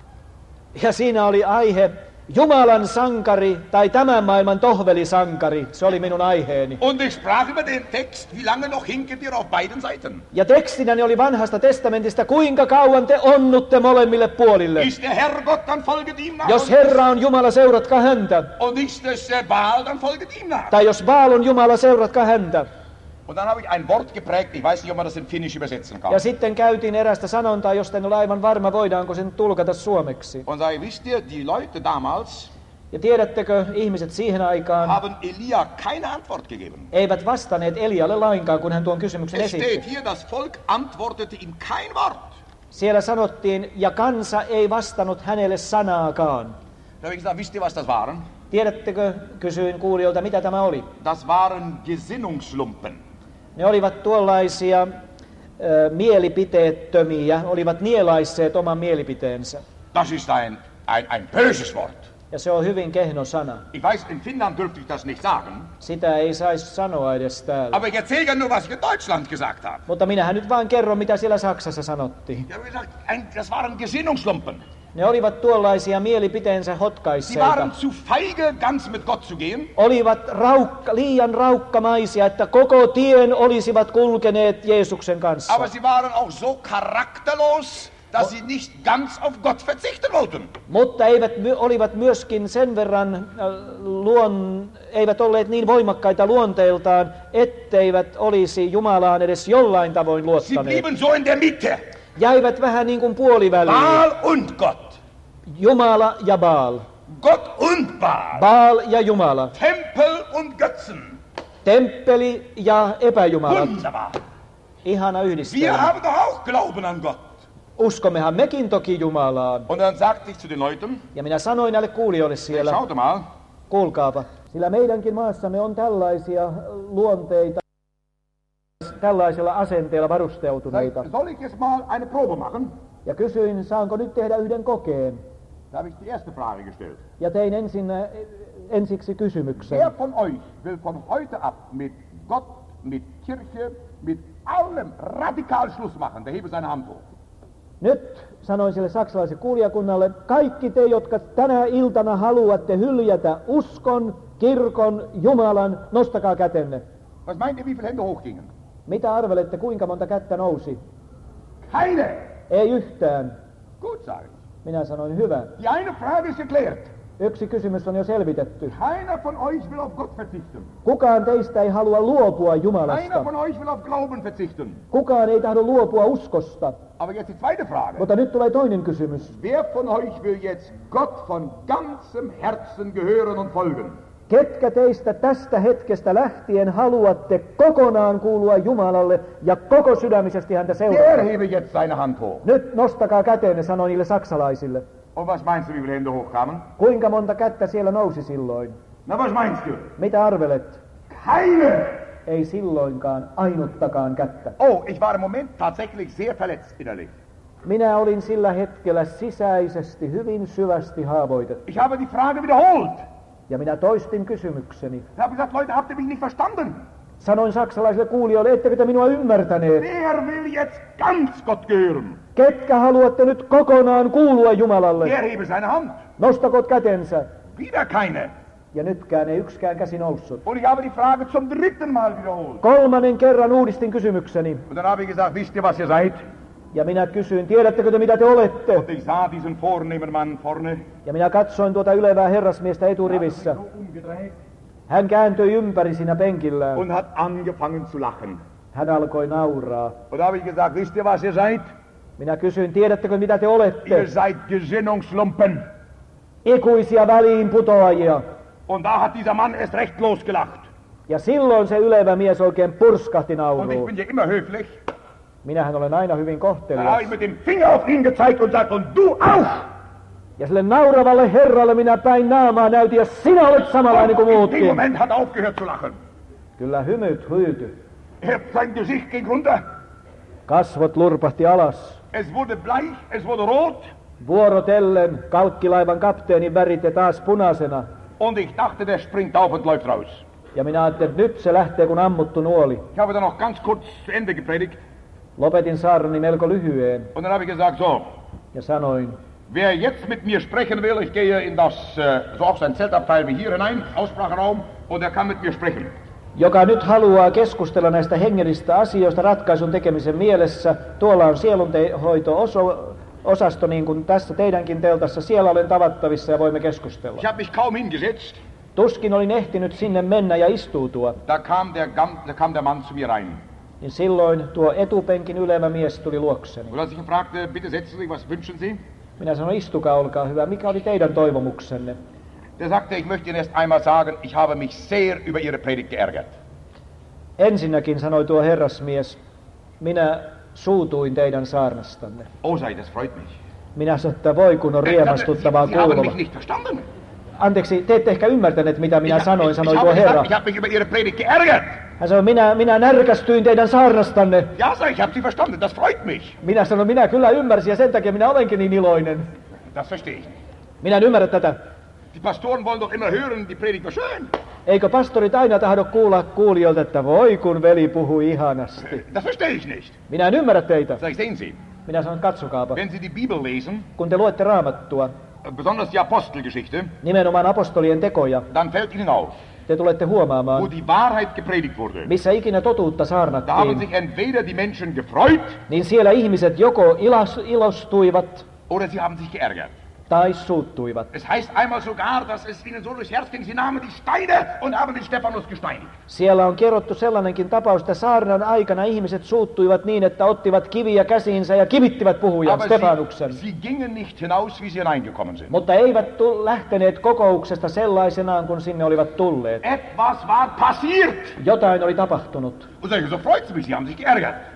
Ja siinä oli aihe Jumalan sankari tai tämän maailman tohvelisankari. Se oli minun aiheeni. Und ich sprach über den Text, wie lange noch hinket ihr auf beiden Seiten? Ja tekstinäni oli vanhasta testamentista, kuinka kauan te onnutte molemmille puolille. Ist der Herr Gott, dann folget ihm nach. Jos Herra on Jumala, seuratkaa häntä. Und ist es der Baal, dann folget ihm nach. Tai jos Baal on Jumala, seuratkaa häntä. Und dann habe ich ein Wort geprägt, ich weiß nicht, ob man das in Finnisch übersetzen kann. Ja sitten käytiin erästä sanontaa, josta en ole aivan varma, voidaanko sen tulkata suomeksi. Und sage, wisst ihr, die Leute damals Ja tiedättekö, ihmiset siihen aikaan haben Elia keine Antwort gegeben. eivät vastanneet Elialle lainkaan, kun hän tuon kysymyksen Es steht esitti. hier, das Volk antwortete ihm kein Wort. Siellä sanottiin, ja kansa ei vastannut hänelle sanaakaan. Da habe ich gesagt, wisst ihr, was das waren? Tiedättekö, kysyin kuulijoilta, mitä tämä oli? Das waren Gesinnungslumpen. Ne olivat tuollaisia ö, mielipiteettömiä, olivat nielaisseet oman mielipiteensä. Das ist ein, ein, ein böses Wort. Ja se on hyvin kehno sana. Ich weiß, in Finnland dürfte ich das nicht sagen. Sitä ei saisi sanoa edes täällä. Aber ich erzähle ja nur, was ich in Deutschland gesagt habe. Mutta minähän nyt vaan kerron, mitä siellä Saksassa sanottiin. Ich habe gesagt, ein, das waren Gesinnungslumpen. Ne olivat tuollaisia mielipiteensä Sie hotkaisseita. waren zu feige, ganz mit Gott zu gehen. Olivat raukka, liian raukkamaisia, että koko tien olisivat kulkeneet Jeesuksen kanssa. Aber sie waren auch so charakterlos, dass sie nicht ganz auf Gott verzichten wollten. Mutta eivät, my, olivat myöskin sen verran, äh, luon, eivät olleet niin voimakkaita luonteeltaan, etteivät olisi Jumalaan edes jollain tavoin Sie luottaneet. blieben so in der Mitte. Jäivät vähän niin kuin puoliväliin. Baal und Gott. Jumala ja Baal. Gott und Baal. Baal ja Jumala. Tempel und Götzen. Temppeli ja epäjumalat. Wunderbar. Ihana Wir yhdistelmä. haben doch auch Glauben an Gott. uskommehan mekin toki Jumalaan. Und dann sagte ich zu den Leuten, Ja minä sanoin näille kuulijoille siellä, schaut mal, kuulkaapa, sillä meidänkin maassamme on tällaisia luonteita, tällaisella asenteella varusteutuneita. soll ich jetzt mal eine Probe machen? Ja kysyin, saanko nyt tehdä yhden kokeen? Da habe ich die erste Frage gestellt. Ja tein ensin, ensiksi kysymyksen. Wer von euch will von heute ab mit Gott, mit Kirche, mit allem radikal Schluss machen? Der hebe seine Hand hoch. Nyt sanoin sille saksalaiselle kuulijakunnalle, kaikki te, jotka tänä iltana haluatte hyljätä uskon, kirkon, Jumalan, nostakaa kätenne. Was meint ihr, wie viele Hände hochgingen? Mitä arvelette, kuinka monta kättä nousi? Keine! Ei yhtään. Gut, sage ich. Minä sanoin, hyvä. Die eine Frage ist geklärt. Yksi kysymys on jo selvitetty. Keiner von euch will auf Gott verzichten. Kukaan teistä ei halua luopua Keiner Jumalasta. von euch will auf Glauben verzichten. Kukaan ei tahdo luopua uskosta. Aber jetzt die zweite Frage. Mutta nyt tulee toinen kysymys. Wer von euch will jetzt Gott von ganzem Herzen gehören und folgen? Ketkä teistä tästä hetkestä lähtien haluatte kokonaan kuulua Jumalalle ja koko sydämisesti häntä Der seurata? hebe jetzt seine Hand hoch. Nyt nostakaa käteenne, sanoi niille saksalaisille. Und was meinst du, wie viele Hände hochkamen? Kuinka monta kättä siellä nousi silloin? Na, was meinst du? Mitä arvelet? Keine! Ei silloinkaan ainuttakaan kättä. Oh, ich war im Moment tatsächlich sehr verletzt innerlich. Minä olin sillä hetkellä sisäisesti hyvin syvästi haavoitettu. Ich habe die Frage wiederholt. Ja minä toistin kysymykseni. Ich habe gesagt, Leute, habt ihr mich nicht verstanden? Sanoin saksalaisille kuulijoille, ettekö te minua ymmärtäneet? Wer will jetzt ganz Gott gehören? Ketkä haluatte nyt kokonaan kuulua Jumalalle? Der hebe seine Hand. Nostakot kätensä. Wieder keine. Ja nytkään ei yksikään käsi noussut. Und ich habe die Frage zum dritten Mal wiederholt. Kolmannen kerran uudistin kysymykseni. Und dann habe ich gesagt, wisst ihr, was ihr seid? Ja minä kysyin, tiedättekö te mitä te olette? Und ich sah diesen vornehmen Mann vorne. Ja minä katsoin tuota ylevää herrasmiestä eturivissä. Hän kääntyi ympäri siinä penkillään. Und hat angefangen zu lachen. Hän alkoi nauraa. Und da habe ich gesagt, wisst ihr, was ihr seid? Minä kysyin, tiedättekö mitä te olette? Ihr seid Gesinnungslumpen. Ikuisia väliinputoajia. Und da hat dieser Mann erst recht losgelacht. Ja silloin se ylevä mies oikein purskahti Und ich nauruun. bin ja immer höflich. Minähän olen aina hyvin Dann kohtelias. habe ich mit dem Finger auf ihn gezeigt und sagt, und du auch! Ja sille nauravalle herralle minä päin naamaa näytin, ja sinä olet samanlainen kuin In dem muutkin. Moment hat er aufgehört zu lachen. Kyllä hymyt hyytyi. Er, sein Gesicht ging runter. Kasvot lurpahti alas. Es wurde bleich, es wurde rot. Vuorotellen kalkkilaivan kapteenin väritte taas punaisena. Und ich dachte, der springt auf und läuft raus. Ja minä ajattelin, että nyt se lähtee kun ammuttu nuoli. Ich habe dann noch ganz kurz zu Ende gepredigt. Lopetin saarnani melko lyhyen Und dann habe ich gesagt, so, ja sanoin, wer jetzt mit mir sprechen will, ich gehe in das, äh, so auch sein Zeltabteil wie hier hinein, Ausspracheraum, und er kann mit mir sprechen. joka nyt haluaa keskustella näistä hengellisistä asioista ratkaisun tekemisen mielessä, tuolla on sielunhoito-osasto niin kuin tässä teidänkin teltassa, siellä olen tavattavissa ja voimme keskustella. Ich habe mich kaum hingesetzt, Tuskin olin ehtinyt sinne mennä ja istuutua, da kam der, Gam- da kam der Mann zu mir rein. niin silloin tuo etupenkin ylevä mies tuli luokseni. Und als ich ihn fragte, bitte setzen Sie sich, was wünschen Sie? Minä sanoin, istukaa, olkaa hyvä, mikä oli teidän toivomuksenne? Der sagte, ich möchte Ihnen erst einmal sagen, ich habe mich sehr über Ihre Predigt geärgert. Ensinnäkin sanoi tuo herrasmies, minä suutuin teidän saarnastanne. Oh, sei, das freut mich. Minä sanoin, että voi kun on Sie, riemastuttavaa Sie haben kuulla. mich nicht verstanden. Anteeksi, te ette ehkä ymmärtäneet, mitä minä Ich, sanoin, ich, sanoi ich, tuo habe herra. gesagt, ich habe mich über Ihre Predigt geärgert. Hän sanoi, minä, minä närkästyin teidän saarnastanne. Ja, sag ich, ich habe Sie verstanden, das freut mich. Minä sanoin, minä kyllä ymmärsin ja sen takia minä olenkin niin iloinen. Das verstehe ich. Minä en ymmärrä tätä. Die Pastoren wollen doch immer hören, die Predigt war schön. Eikö pastorit aina tahdo kuulla kuulijoilta, että voi kun veli puhui ihanasti. Das verstehe ich nicht. Minä en ymmärrä teitä. Sag ich, sehen Sie, Minä sanon, katsokaapa. wenn Sie die Bibel lesen, Kun te luette raamattua, besonders die Apostelgeschichte, nimenomaan apostolien tekoja, dann fällt Ihnen auf, te tulette wo huomaamaan, die Wahrheit gepredigt wurde. missä ikinä totuutta Da haben saarnattiin, sich entweder die Menschen gefreut niin siellä ihmiset joko ilas, ilostuivat oder sie haben sich geärgert. tai suuttuivat. Es heißt einmal sogar, dass es ihnen so durchs Herz ging, sie nahmen die Steine und haben den Stephanus gesteinigt. Siellä on kerrottu sellainenkin tapaus, että saarnan aikana ihmiset suuttuivat niin, että ottivat kiviä käsiinsä ja kivittivät puhujan, Aber Stefanuksen. sie, sie gingen nicht hinaus, wie sie hineingekommen sind. Mutta eivät tu- lähteneet kokouksesta sellaisenaan, kun sinne olivat tulleet. Etwas war passiert. Jotain oli tapahtunut. Und sag ich, so freut es mich, sie haben sich geärgert.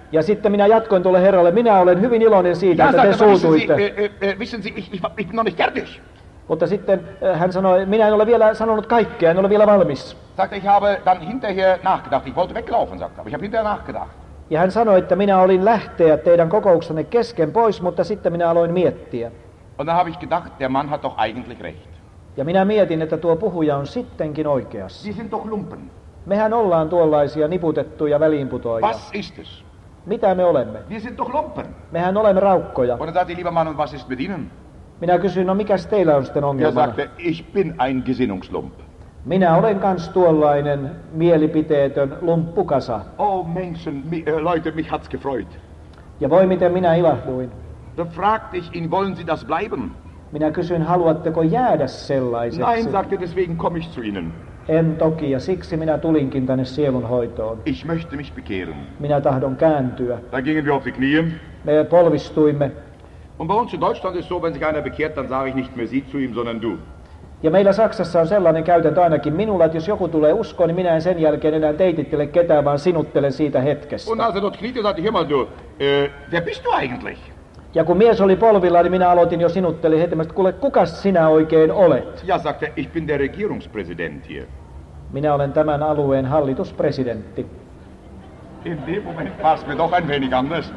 Ja sitten minä jatkoin tuolle herralle, minä olen hyvin iloinen siitä, Ja, että te sagt er, aber wissen Sie, suutuitte. äh, äh, wissen Sie ich, ich, ich bin noch nicht fertig. Mutta sitten äh, hän sanoi, minä en ole vielä sanonut kaikkea, en ole vielä valmis. Sagt er, ich habe dann hinterher nachgedacht. Ich wollte weglaufen, sagt er, aber ich habe hinterher nachgedacht. Ja hän sanoi, että minä olin lähteä teidän kokouksanne kesken pois, mutta sitten minä aloin miettiä. Und dann habe ich gedacht, der Mann hat doch eigentlich recht. Ja minä mietin, että tuo puhuja on sittenkin oikeassa. Sie sind doch Lumpen. Mehän ollaan tuollaisia niputettuja väliinputoajia. Was ist es? Mitä me olemme? Wir sind doch Lumpen. Mehän olemme raukkoja. Und dann sagte ich, lieber Mann, und was ist mit Ihnen? Minä kysyin, no mikäs teillä on sitten Er ongelmana? sagte, ich bin ein Gesinnungslump. Minä olen kans tuollainen mielipiteetön lumppukasa. Oh Menschen, mi, äh, Leute, mich hat's gefreut. Ja voi miten minä ilahduin. Dann fragte ich ihn, wollen Sie das bleiben? Minä kysyin, haluatteko jäädä sellaiseksi? Nein, sagte er, deswegen komme ich zu Ihnen. En toki, ja siksi minä tulinkin tänne sielunhoitoon. Ich möchte mich bekehren. Minä tahdon kääntyä. Da gingen wir auf die Knie. Me polvistuimme. Und bei uns in Deutschland ist so, wenn sich einer bekehrt, dann sage ich nicht mehr Sie zu ihm, sondern du. Ja meillä Saksassa on sellainen käytäntö ainakin minulla, että jos joku tulee uskoon, niin minä en sen jälkeen enää teitittele ketään, vaan sinuttelen siitä hetkestä. Und als er dort kniete, sagte ich, hör mal du, äh, wer bist du eigentlich? Ja kun mies oli polvilla, niin minä aloitin jo sinuttelin heti, että kuule, kukas sinä oikein olet? Ja, sagte er, ich bin der Regierungspräsident hier. Minä olen tämän alueen hallituspresidentti. In dem Moment war es mir doch ein wenig anders.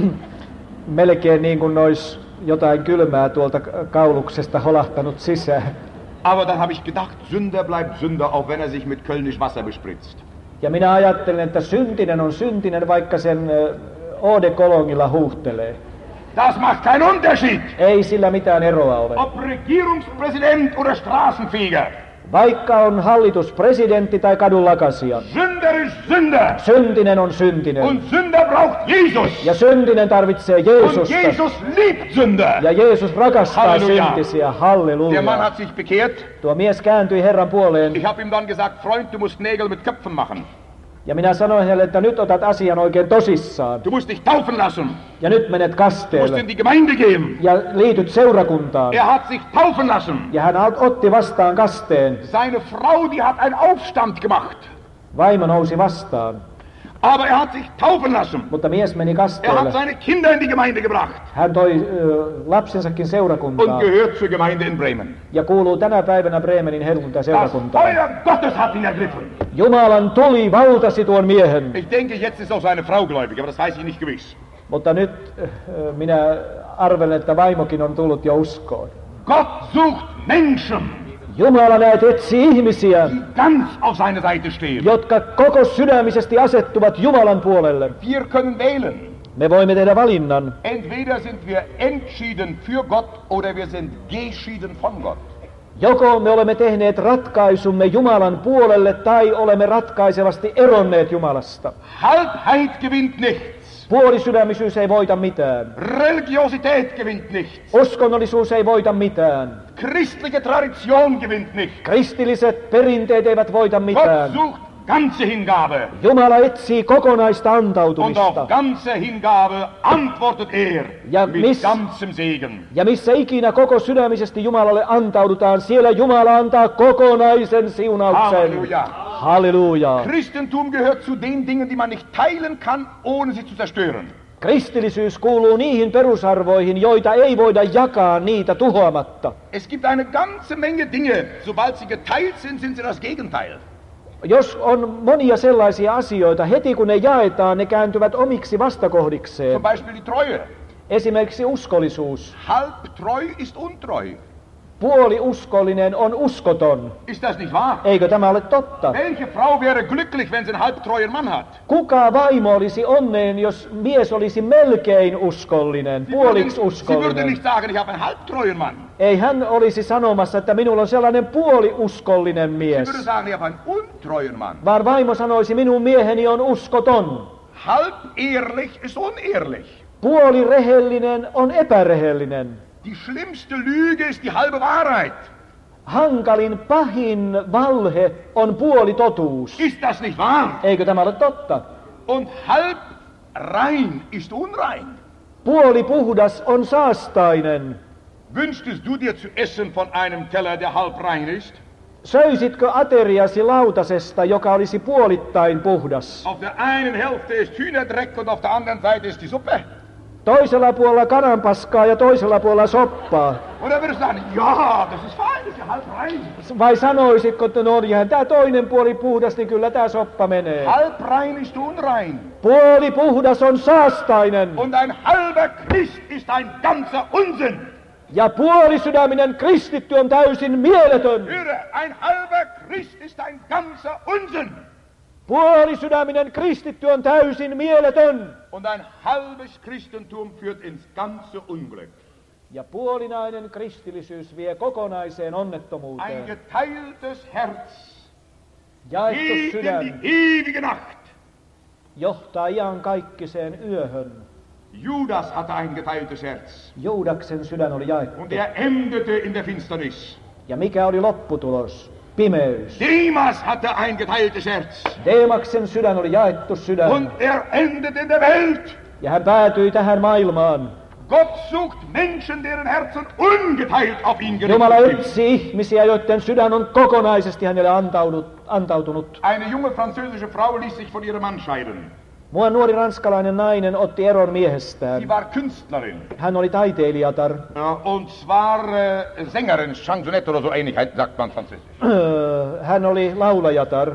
Melkein niin kuin ois jotain kylmää tuolta kauluksesta holahtanut sisään. Aber dann habe ich gedacht, Sünder bleibt Sünder, auch wenn er sich mit Kölnisch Wasser bespritzt. Ja minä ajattelin, että syntinen on syntinen, vaikka sen eau de Cologneilla huuhtelee. Das macht keinen Unterschied. Ei sillä mitään eroa ole. Ob Regierungspräsident oder Straßenfeger. Vaikka on hallituspresidentti tai kadunlakasija. Sünder ist Sünder. Syntinen on syntinen. Und Sünder braucht Jesus. Ja syntinen tarvitsee Und Jeesusta. Jesus liebt Sünder. Ja Jeesus rakastaa Halleluja. syntisiä. Der Mann Halleluja. hat sich bekehrt. Tuo mies kääntyi Herran puoleen. Ich habe ihm dann gesagt, Freund, du musst Nägel mit Köpfen machen. Ja minä sanoin hänelle, että nyt otat asian oikein tosissaan. Du musst dich taufen lassen. Ja nyt menet Du musst kasteelle. in die Gemeinde gehen. Ja liityt seurakuntaan. Er hat sich taufen lassen. Ja hän otti vastaan kasteen. Seine Frau, die hat einen Aufstand gemacht. Vaimo nousi vastaan. Aber er hat sich taufen lassen. Mutta mies meni Er kasteelle. hat seine Kinder in die Gemeinde gebracht. Hän toi ö, lapsensakin Und seurakuntaan. gehört zur Gemeinde in Bremen. Ja kuuluu tänä päivänä Bremenin Das helluntaseurakuntaan. Feuer Gottes hat ihn ergriffen. Jumalan tuli valtasi tuon miehen. Ich denke, jetzt ist auch seine Frau gläubig, aber das weiß ich nicht gewiss. Mutta nyt ö, minä arvelen, että vaimokin on tullut jo uskoon. Gott sucht Menschen, Jumala näet etsii ihmisiä, die ganz auf seine Seite stehen. jotka koko sydämisesti asettuvat Jumalan puolelle. Wir können wählen. Me voimme tehdä valinnan. Entweder sind wir entschieden für Gott oder wir sind geschieden von Gott. Joko me olemme tehneet ratkaisumme Jumalan puolelle tai olemme ratkaisevasti eronneet Jumalasta. Halbheit gewinnt nichts. Puolisydämisyys ei voita mitään. Religiosität gewinnt nichts. Uskonnollisuus ei voita mitään. Christliche Tradition gewinnt nichts. Kristilliset perinteet eivät voita Gott mitään. sucht ganze Hingabe. Jumala etsii kokonaista Und antautumista. auf ganze Hingabe antwortet er Ja mit miss- ganzem Segen. Ja missä ikinä koko sydämisesti Jumalalle antaudutaan, siellä Jumala antaa kokonaisen siunauksen. Halleluja. Halleluja. Christentum gehört zu den Dingen, die man nicht teilen kann, ohne sie zu zerstören. Kristillisyys kuuluu niihin perusarvoihin, joita ei voida jakaa niitä tuhoamatta. Es gibt eine ganze Menge Dinge, sobald sie geteilt sind, sind sie das Gegenteil. Jos on monia sellaisia asioita, heti kun ne jaetaan, ne kääntyvät omiksi vastakohdikseen. Zum Beispiel die Treue. Esimerkiksi uskollisuus. Halb treu ist untreu. Puoli uskollinen on uskoton. Ist das nicht wahr? Eikö tämä ole totta? Welche Frau wäre glücklich, wenn sie einen halbtreuen Mann hat? Kuka vaimo olisi onneen, jos mies olisi melkein uskollinen, Sie würde, puoliksi sie würde uskollinen? nicht sagen, ich habe einen halbtreuen Mann. Ei hän olisi sanomassa, että minulla on sellainen puoliuskollinen Sie mies. würde sagen, ich habe einen untreuen Mann. Vaan vaimo sanoisi, minun mieheni on uskoton. Halb ehrlich ist unehrlich. Puolirehellinen on epärehellinen. Die schlimmste Lüge ist die halbe Wahrheit. Hankalin pahin valhe on puolitotuus. Ist das nicht wahr? Eikö tämä ole totta? Und halb rein ist unrein. Puoli puhdas on saastainen. Wünschtest du dir zu essen von einem Teller, der halb rein ist? söisitkö ateriasi lautasesta, joka olisi puolittain puhdas? Auf der einen Hälfte ist Hühnerdreck und auf der anderen Seite ist die Suppe. Toisella puolella kananpaskaa ja toisella puolella soppaa. Oder würdest du sagen, ja, das ist fein, das ist ja halb rein. Vai sanoisitko, että no ihan tää toinen puoli puhdas, niin kyllä tää soppa menee. Halb rein ist unrein. Puoli puhdas on saastainen. Und ein halber Christ ist ein ganzer Unsinn. Ja puolisydäminen kristitty on täysin mieletön. Höre, ein halber Christ ist ein ganzer Unsinn. Puolisydäminen kristitty on täysin mieletön. Und ein halbes Christentum führt ins ganze Unglück. Ja puolinainen kristillisyys vie kokonaiseen Ein onnettomuuteen. geteiltes Herz Jaettu geht in sydän die ewige Nacht. johtaa iankaikkiseen yöhön. Judas hatte ein geteiltes Herz. Juudaksen sydän oli jaettu. Und er endete in der Finsternis. Ja mikä oli lopputulos? Pimeys. Demas hatte ein geteiltes Herz. Deemaksen sydän oli jaettu sydän. Und er endete in der Welt. Ja hän päätyi tähän maailmaan. Gott sucht Menschen, deren Herzen ungeteilt auf ihn Jumala gerichtet sind. etsi ihmisiä, joiden sydän on kokonaisesti hänelle antautunut. antautunut. Eine junge französische Frau ließ sich von ihrem Mann scheiden. Mua nuori ranskalainen nainen otti eron miehestään. Sie war Künstlerin. Hän oli taiteilijatar. Ja, und zwar äh, Sängerin, Chansonette oder so ähnlich, sagt man französisch. Hän oli laulajatar.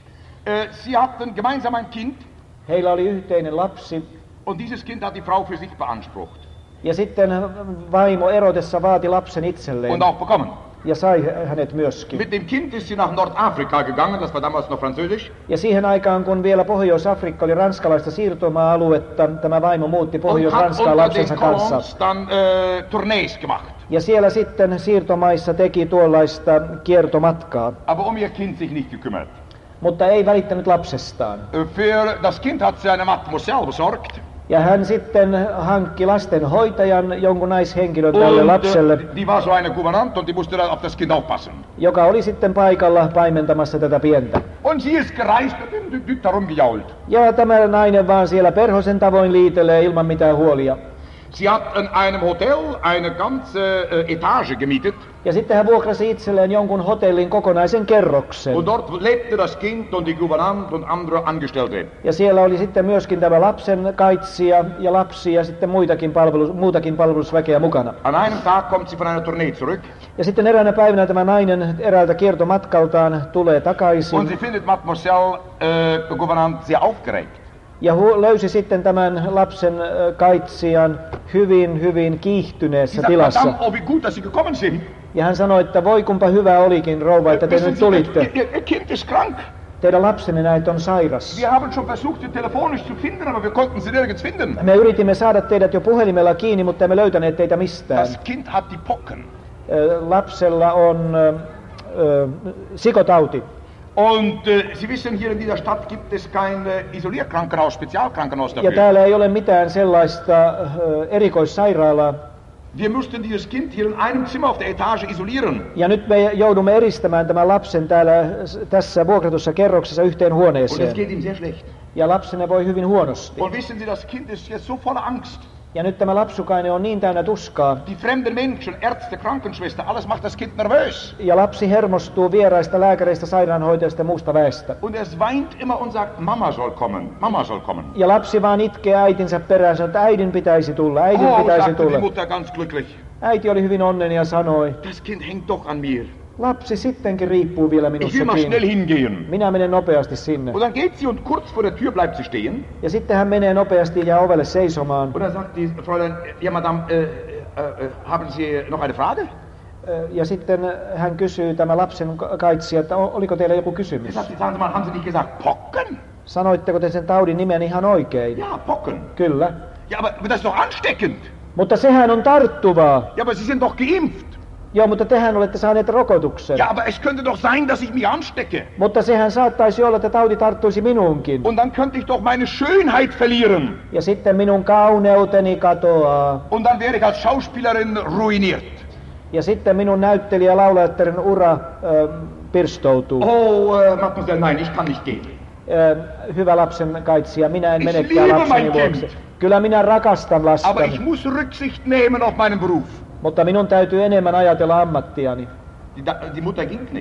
Äh, sie hatten gemeinsam ein Kind. Heillä oli yhteinen lapsi. Und dieses Kind hat die Frau für sich beansprucht. Ja sitten vaimo erotessa vaati lapsen itselleen. Und auch bekommen. Ja sai hänet myöskin. Mit dem Kind ist sie nach Nordafrika gegangen, das war damals noch französisch. Ja siihen aikaan, kun vielä Pohjois-Afrikka oli ranskalaista siirtomaa-aluetta, tämä vaimo muutti Pohjois-Ranskaan lapsensa kanssa. Dann äh, Tournees gemacht. Ja siellä sitten siirtomaissa teki tuollaista kiertomatkaa. Aber um ihr Kind sich nicht gekümmert. Mutta ei välittänyt lapsestaan. Für das Kind hat sie eine Mademoiselle besorgt. Ja hän sitten hankki lastenhoitajan, jonkun naishenkilön tälle lapselle, Und die war so eine Gouvernante und die musste dann auf das Kind aufpassen. joka oli sitten paikalla paimentamassa tätä pientä. Und sie ist gereist und den Typ darum gejault. Ja tämä nainen vaan siellä perhosen tavoin liitelee ilman mitään huolia. Sie hat in einem Hotel eine ganze äh, Etage gemietet. Ja sitten hän vuokrasi itselleen jonkun hotellin kokonaisen kerroksen. Und dort lebte das Kind und die Gouvernante und andere Angestellte. Ja siellä oli sitten myöskin tämä lapsen kaitsija ja lapsi ja sitten muitakin palvelus, muutakin palvelusväkeä mukana. An einem Tag kommt sie von einer Tournee zurück. Ja sitten eräänä päivänä tämä nainen eräältä kiertomatkaltaan tulee takaisin. Und sie findet Mademoiselle äh, Gouvernante sehr aufgeregt. Ja hu- löysi sitten tämän lapsen äh, kaitsijan hyvin, hyvin kiihtyneessä Sie sagt, tilassa. Madame, oh wie gut, dass Sie gekommen sind. Ja hän sanoi, että voi kumpa hyvä olikin, rouva, että te Wissen nyt Sie, tulitte. ihr, ihr, ihr Kind ist krank. Teidän lapsenne näet on sairas. Wir haben schon versucht, sie telefonisch zu finden, aber wir konnten sie nirgends finden. Me yritimme saada teidät jo puhelimella kiinni, mutta emme löytäneet teitä mistään. Das Kind hat die Pocken. Ö, Lapsella on ö, ö, sikotauti. Und äh, Sie wissen, hier in dieser Stadt gibt es kein äh, Isolierkrankenhaus, Spezialkrankenhaus Ja dafür. täällä ei ole mitään sellaista ö, erikoissairaalaa. Wir mussten dieses Kind hier in einem Zimmer auf der Etage isolieren. Ja nyt me joudumme eristämään tämän lapsen täällä s- tässä vuokratussa kerroksessa yhteen Und es huoneeseen. geht ihm sehr schlecht. Ja lapsenne voi hyvin huonosti. Und wissen Sie, das Kind ist jetzt so voller Angst. Ja nyt tämä lapsukainen on niin täynnä tuskaa. Die fremden Menschen, Ärzte, Krankenschwester, alles macht das Kind nervös. Ja lapsi hermostuu vieraista lääkäreistä, sairaanhoitajista ja muusta väestä. Und es weint immer und sagt, Mama soll kommen, Mama soll kommen. Ja lapsi vaan itkee äitinsä perään, sanoo, että äidin pitäisi tulla, äidin Oh, pitäisi sagte die tulla. Mutter ganz glücklich. Äiti oli hyvin onnellinen ja sanoi, Das Kind hängt doch an mir. lapsi sittenkin riippuu vielä Ich will minussa mal schnell kiinni. hingehen. Minä menen nopeasti sinne. Und dann geht sie und kurz vor der Tür bleibt sie stehen. Ja sitten hän menee nopeasti ja ovelle seisomaan. Und dann sagt die Fräulein, ja Madame, äh, äh, äh, haben Sie noch eine Frage? Ö, Ja sitten hän kysyy tämä lapsen kaitsija, että "O- oliko teillä joku Sie kysymys? sagt, sagen Sie mal, haben Sie nicht gesagt Pocken? Sanoitteko te sen taudin nimen ihan oikein? Ja, Pocken. Kyllä. Ja, aber aber das ist doch ansteckend. Mutta sehän on tarttuvaa. Ja, aber Sie sind doch geimpft. Joo, mutta tehän olette saaneet rokotuksen. Ja, aber es könnte doch sein, dass ich mich anstecke. Mutta sehän saattaisi olla, että tauti tarttuisi minuunkin. Und dann könnte ich doch meine Schönheit verlieren. Ja sitten minun kauneuteni katoaa. Und dann wäre ich als Schauspielerin ruiniert. Ja sitten minun näyttelijä laulajattaren ura ö, pirstoutuu. Oh, äh, Mademoiselle, nein, ich kann nicht gehen. Ö, hyvä lapsen kaitsija, minä en Ich menekään liebe lapseni mein vuoksi. Kind. Kyllä minä rakastan Aber ich lastani, muss Rücksicht nehmen auf meinen Beruf. mutta minun täytyy enemmän ajatella ammattiani. Die, Da- die Mutter ging nicht.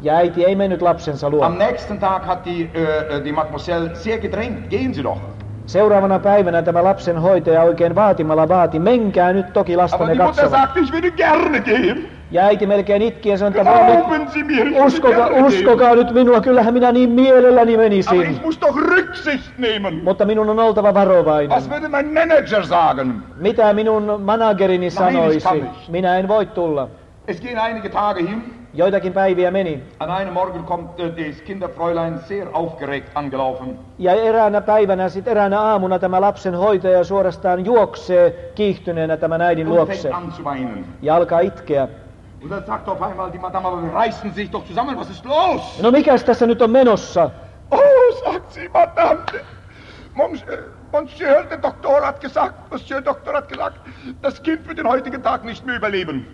Ja äiti ei mennyt lapsensa luo. Am nächsten Tag hat die, äh, die Mademoiselle sehr gedrängt, gehen Sie doch. Seuraavana päivänä tämä lapsen hoitaja oikein vaatimalla vaati, menkää nyt toki Aber lastanne die Mutter katsomaan. sagte, ich würde gerne gehen. Ja äiti melkein itkien sanoi, että voi Glauben nyt, Sie mir, ich würde uskokaa, gerne gehen. uskokaa nyt minua, kyllähän minä niin mielelläni Aber menisin. ich muss doch Rücksicht nehmen. Mutta minun on oltava varovainen. Was würde mein Manager sagen? Mitä minun managerini sanoisi? kann ich. Minä en voi tulla. Es gehen einige Tage hin. Joitakin päiviä meni. An einem Morgen kommt äh, das Kinderfräulein sehr aufgeregt angelaufen. Ja eräänä päivänä, sit eräänä aamuna tämä lapsen hoitaja suorastaan juoksee kiihtyneenä tämän äidin Und fängt luokse an zu weinen. ja alkaa itkeä. Und dann sagt auf einmal die Madame, aber reißen Sie sich doch zusammen, was ist los? No mikäs tässä nyt on menossa? Oh, sagt sie, Madame. Monsieur, Monsieur, der Doktor hat gesagt, Monsieur Doktor hat gesagt, das Kind wird den heutigen Tag nicht mehr überleben.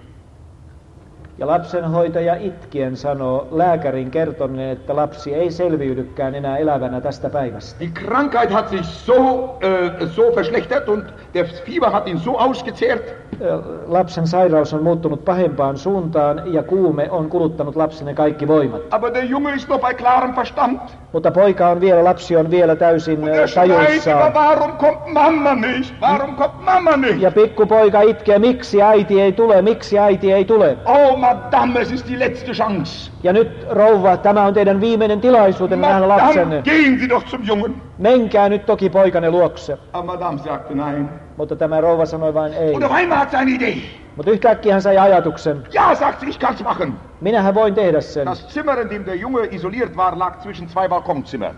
Ja lapsenhoitaja itkien sanoo lääkärin kertoneen, että lapsi ei selviydykään enää elävänä tästä päivästä. Die Krankheit hat sich so, äh, so verschlechtert und der Fieber hat ihn so ausgezehrt. Lapsen sairaus on muuttunut pahempaan suuntaan ja kuume on kuluttanut lapsenne kaikki voimat. Aber der Junge ist noch bei klarem Verstand. Mutta poika on vielä, lapsi on vielä täysin Und er schreit immer, tajuissaan. warum kommt Mama nicht? Warum kommt Mama nicht? Ja pikkupoika itkee, miksi äiti ei tule, miksi äiti ei tule. Oh, Madame, es ist die letzte Chance. Ja nyt rouva, tämä on teidän viimeinen tilaisuutenne nähdä Madame, lapsenne. gehen Sie doch zum Jungen. Menkää nyt toki poikane luokse. Aber Madame sagte nein. Mutta tämä rouva sanoi vain ei. Und auf einmal hat sie eine Idee. Mutta yhtäkkiä hän sai ajatuksen. Ja, sagt sie, ich kann's machen. Minähän voin tehdä sen. Das Zimmer, in dem der Junge isoliert war, lag zwischen zwei Balkonzimmer.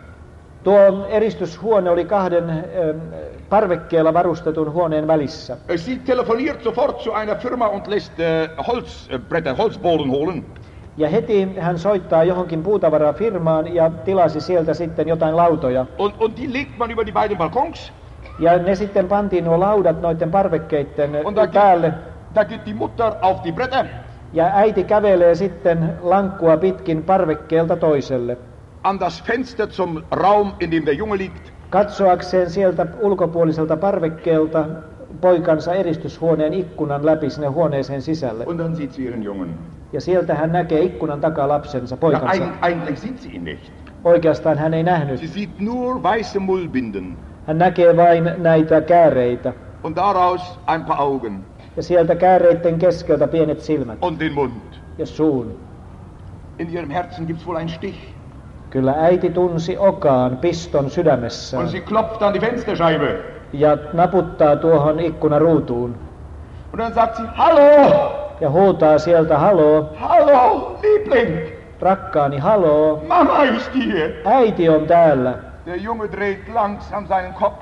Tuo eristyshuone oli kahden ähm, parvekkeella varustetun huoneen välissä. Sie telefoniert sofort zu einer Firma und lässt äh, Holzbretter, Holzbohlen holen. Ja heti hän soittaa johonkin puutavarafirmaan ja tilasi sieltä sitten jotain lautoja. Und, und die legt man über die beiden Balkons. Ja ne sitten pantiin nuo laudat noiden parvekkeiden Und da päälle. geht, da geht die Mutter auf die Bretter. Ja äiti kävelee sitten lankkua pitkin parvekkeelta toiselle. An das Fenster zum Raum, in dem der Junge liegt. Katsoakseen sieltä ulkopuoliselta parvekkeelta poikansa eristyshuoneen ikkunan läpi sinne huoneeseen sisälle. Und dann sieht sie ihren Jungen. Ja sieltä hän näkee ikkunan takaa lapsensa, Ja, poikansa. eig eigentlich sieht sie ihn nicht. Oikeastaan hän ei nähnyt. Sie sieht nur weiße Mullbinden. Hän näkee vain näitä kääreitä. Und daraus ein paar Augen. Ja sieltä kääreiden keskeltä pienet silmät Und den Mund. ja suun. In ihrem Herzen gibt's wohl einen Stich. Kyllä äiti tunsi okaan, piston sydämessään. Und sie klopft an die Fensterscheibe. Ja naputtaa tuohon ikkunaruutuun. Und dann sagt sie, hallo, Ja huutaa sieltä, haloo, hallo, Liebling, rakkaani, haloo, Mama ist hier. äiti on täällä. Der Junge dreht langsam seinen Kopf.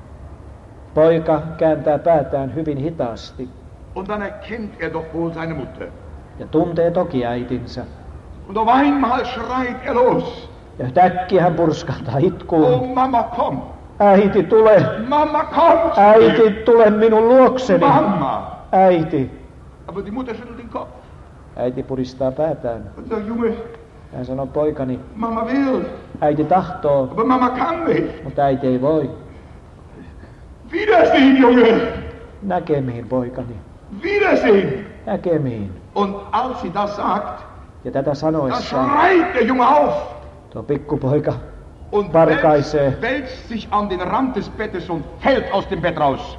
Poika kääntää päätään hyvin hitaasti Und dann erkennt er doch wohl seine Mutter. ja tuntee toki äitinsä. Und auf einmal schreit er los. Ja yhtäkkiä hän purskahtaa itkuun. Oh, Mama, komm. Äiti, tule! Mama, komm. Äiti, tule minun luokseni! Mama. Äiti! Aber die Mutter schüttelt den Kopf. Äiti puristaa päätään. Und sagt, Junge, Hän sanoo, poikani, Mama will, äiti tahtoo, aber Mama kann nicht. mutta äiti ei voi. Wiedersehen, Junge. Näkemiin, poikani. Wiedersehen. Näkemiin. Und als sie das sagt, Ja tätä da sanoessaan schreit der Junge auf tuo pikkupoika und Barkaisee. wälzt, wälzt sich an den Rand des Bettes und fällt aus dem Bett raus.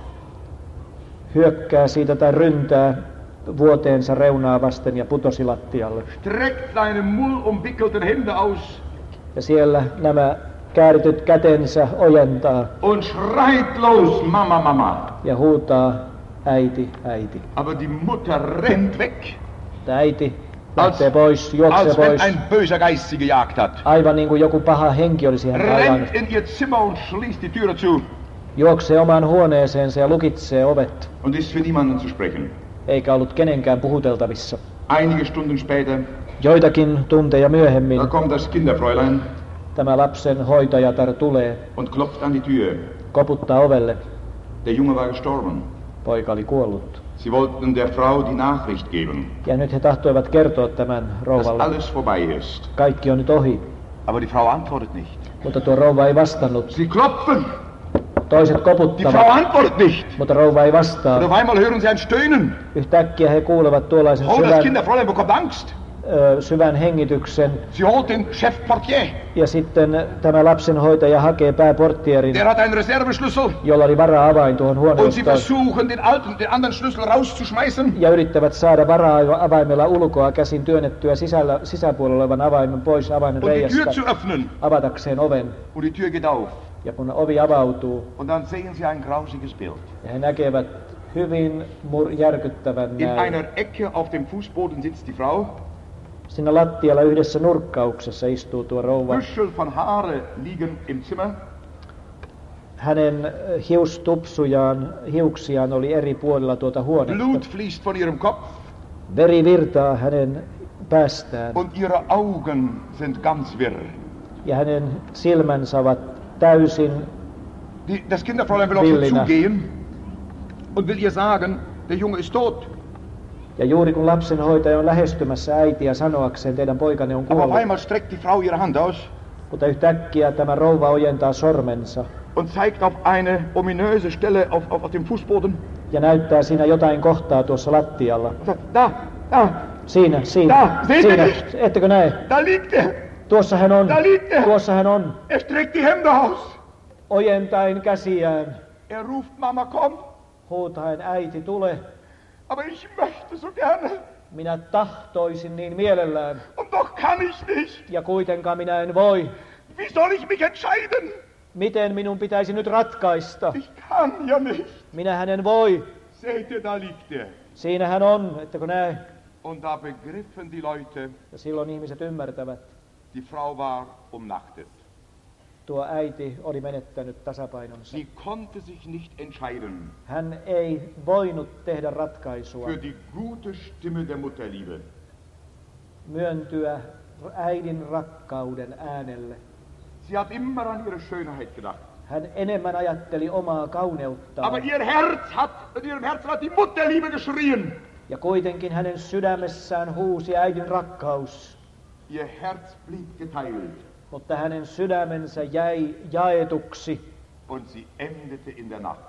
hyökkää siitä tai ryntää vuoteensa reunaa vasten ja putosi lattialle. Streckt seine mullumwickelten Hände aus Ja siellä nämä käärityt kätensä ojentaa und schreit los, Mama, Mama. ja huutaa, äiti, äiti. Aber die Mutter rennt weg, Tämä äiti lähtee pois, juoksee als wenn pois. ein böser Geist sie gejagt hat. Aivan niin kuin joku paha henki olisi häntä ajanut. Rennt in ihr Zimmer und schließt die Türe zu Juoksee omaan huoneeseensa ja lukitsee ovet, und ist für niemanden zu sprechen. eikä ollut kenenkään puhuteltavissa. Einige Stunden später, Joitakin tunteja myöhemmin da kommt das Kinderfräulein tämä lapsen hoitajatar tulee, und klopft an die Tür. koputtaa ovelle. Der Junge war gestorben. Poika oli kuollut. Sie wollten der Frau die Nachricht geben, Ja nyt he tahtoivat kertoa tämän dass rouvalle. alles vorbei ist. Kaikki on nyt ohi. Aber die Frau antwortet nicht. Mutta tuo rouva ei vastannut. Sie klopfen, Toiset die Frau koputtavat, antwortet nicht. mutta rouva ei Und vastaa. auf einmal hören sie ein Stöhnen. Yhtäkkiä he kuulevat tuollaisen Oh, das syvän, Kinderfräulein bekommt Angst. ö, syvän hengityksen. Sie holt den Chefportier. Ja sitten tämä lapsenhoitaja hakee pääporttierin, Der hat einen Reserveschlüssel. jolla oli vara-avain tuohon Und sie huoneistoon. versuchen, den alten, den anderen Schlüssel rauszuschmeißen. Ja yrittävät saada vara-avaimella ulkoa käsin työnnettyä sisällä, sisäpuolella olevan avaimen pois avaimen Und die Tür reiästä zu öffnen. avatakseen oven. Und die Tür geht auf. Ja kun ovi avautuu, Und dann sehen sie ein grausiges Bild. ja he näkevät hyvin mur- järkyttävän In näyn. einer Ecke auf dem Fußboden sitzt die Frau. Siinä lattialla yhdessä nurkkauksessa istuu tuo rouva. Büschel von Haare liegen im Zimmer. Hänen äh, hiustupsujaan, hiuksiaan oli eri puolilla tuota huonetta. Blut fließt von ihrem Kopf. Veri virtaa hänen päästään. Und ihre Augen sind ganz wirr. Ja hänen silmänsä ovat täysin Die, das Kinderfräulein will auf sie Willinä. zugehen und will ihr sagen, der Junge ist tot. Ja juuri kun lapsenhoitaja on lähestymässä äitiä sanoakseen, teidän poikanne on Aber auf kuollut, einmal streckt die Frau ihre Hand aus mutta yhtäkkiä tämä rouva ojentaa sormensa und zeigt auf eine ominöse Stelle auf, auf, auf dem Fußboden. ja näyttää siinä jotain kohtaa tuossa lattialla. Und sagt, da, da, Siinä, siinä, Da, seht ihr siinä. nicht? Ettekö näe? da liegt er. Tuossa hän on, Da liegt er. tuossa hän on, Er streckt die Hände aus. ojentain käsiään, Er ruft, Mama, komm. huutaen äiti tule. Aber ich möchte so gerne. Minä tahtoisin niin mielellään, Und doch kann ich nicht. ja kuitenkaan minä en voi. Wie soll ich mich entscheiden? Miten minun pitäisi nyt ratkaista? Ich kann ja nicht. Minähän en voi. Seht ihr, da liegt er. Siinä hän on, ettäkö näe? Und da begriffen die Leute, Ja silloin ihmiset ymmärtävät. die Frau war umnachtet. Tuo äiti oli menettänyt tasapainonsa. Sie konnte sich nicht entscheiden Hän ei voinut tehdä ratkaisua, für die gute Stimme der Mutterliebe. myöntyä äidin rakkauden äänelle. Sie hat immer an ihre Schönheit gedacht. Hän enemmän ajatteli omaa kauneuttaan. Aber ihr Herz hat, in ihrem Herzen hat die Mutterliebe geschrien. Ja kuitenkin hänen sydämessään huusi äidin rakkaus. Ihr Herz blieb geteilt Mutta hänen sydämensä jäi jaetuksi. und sie endete in der Nacht.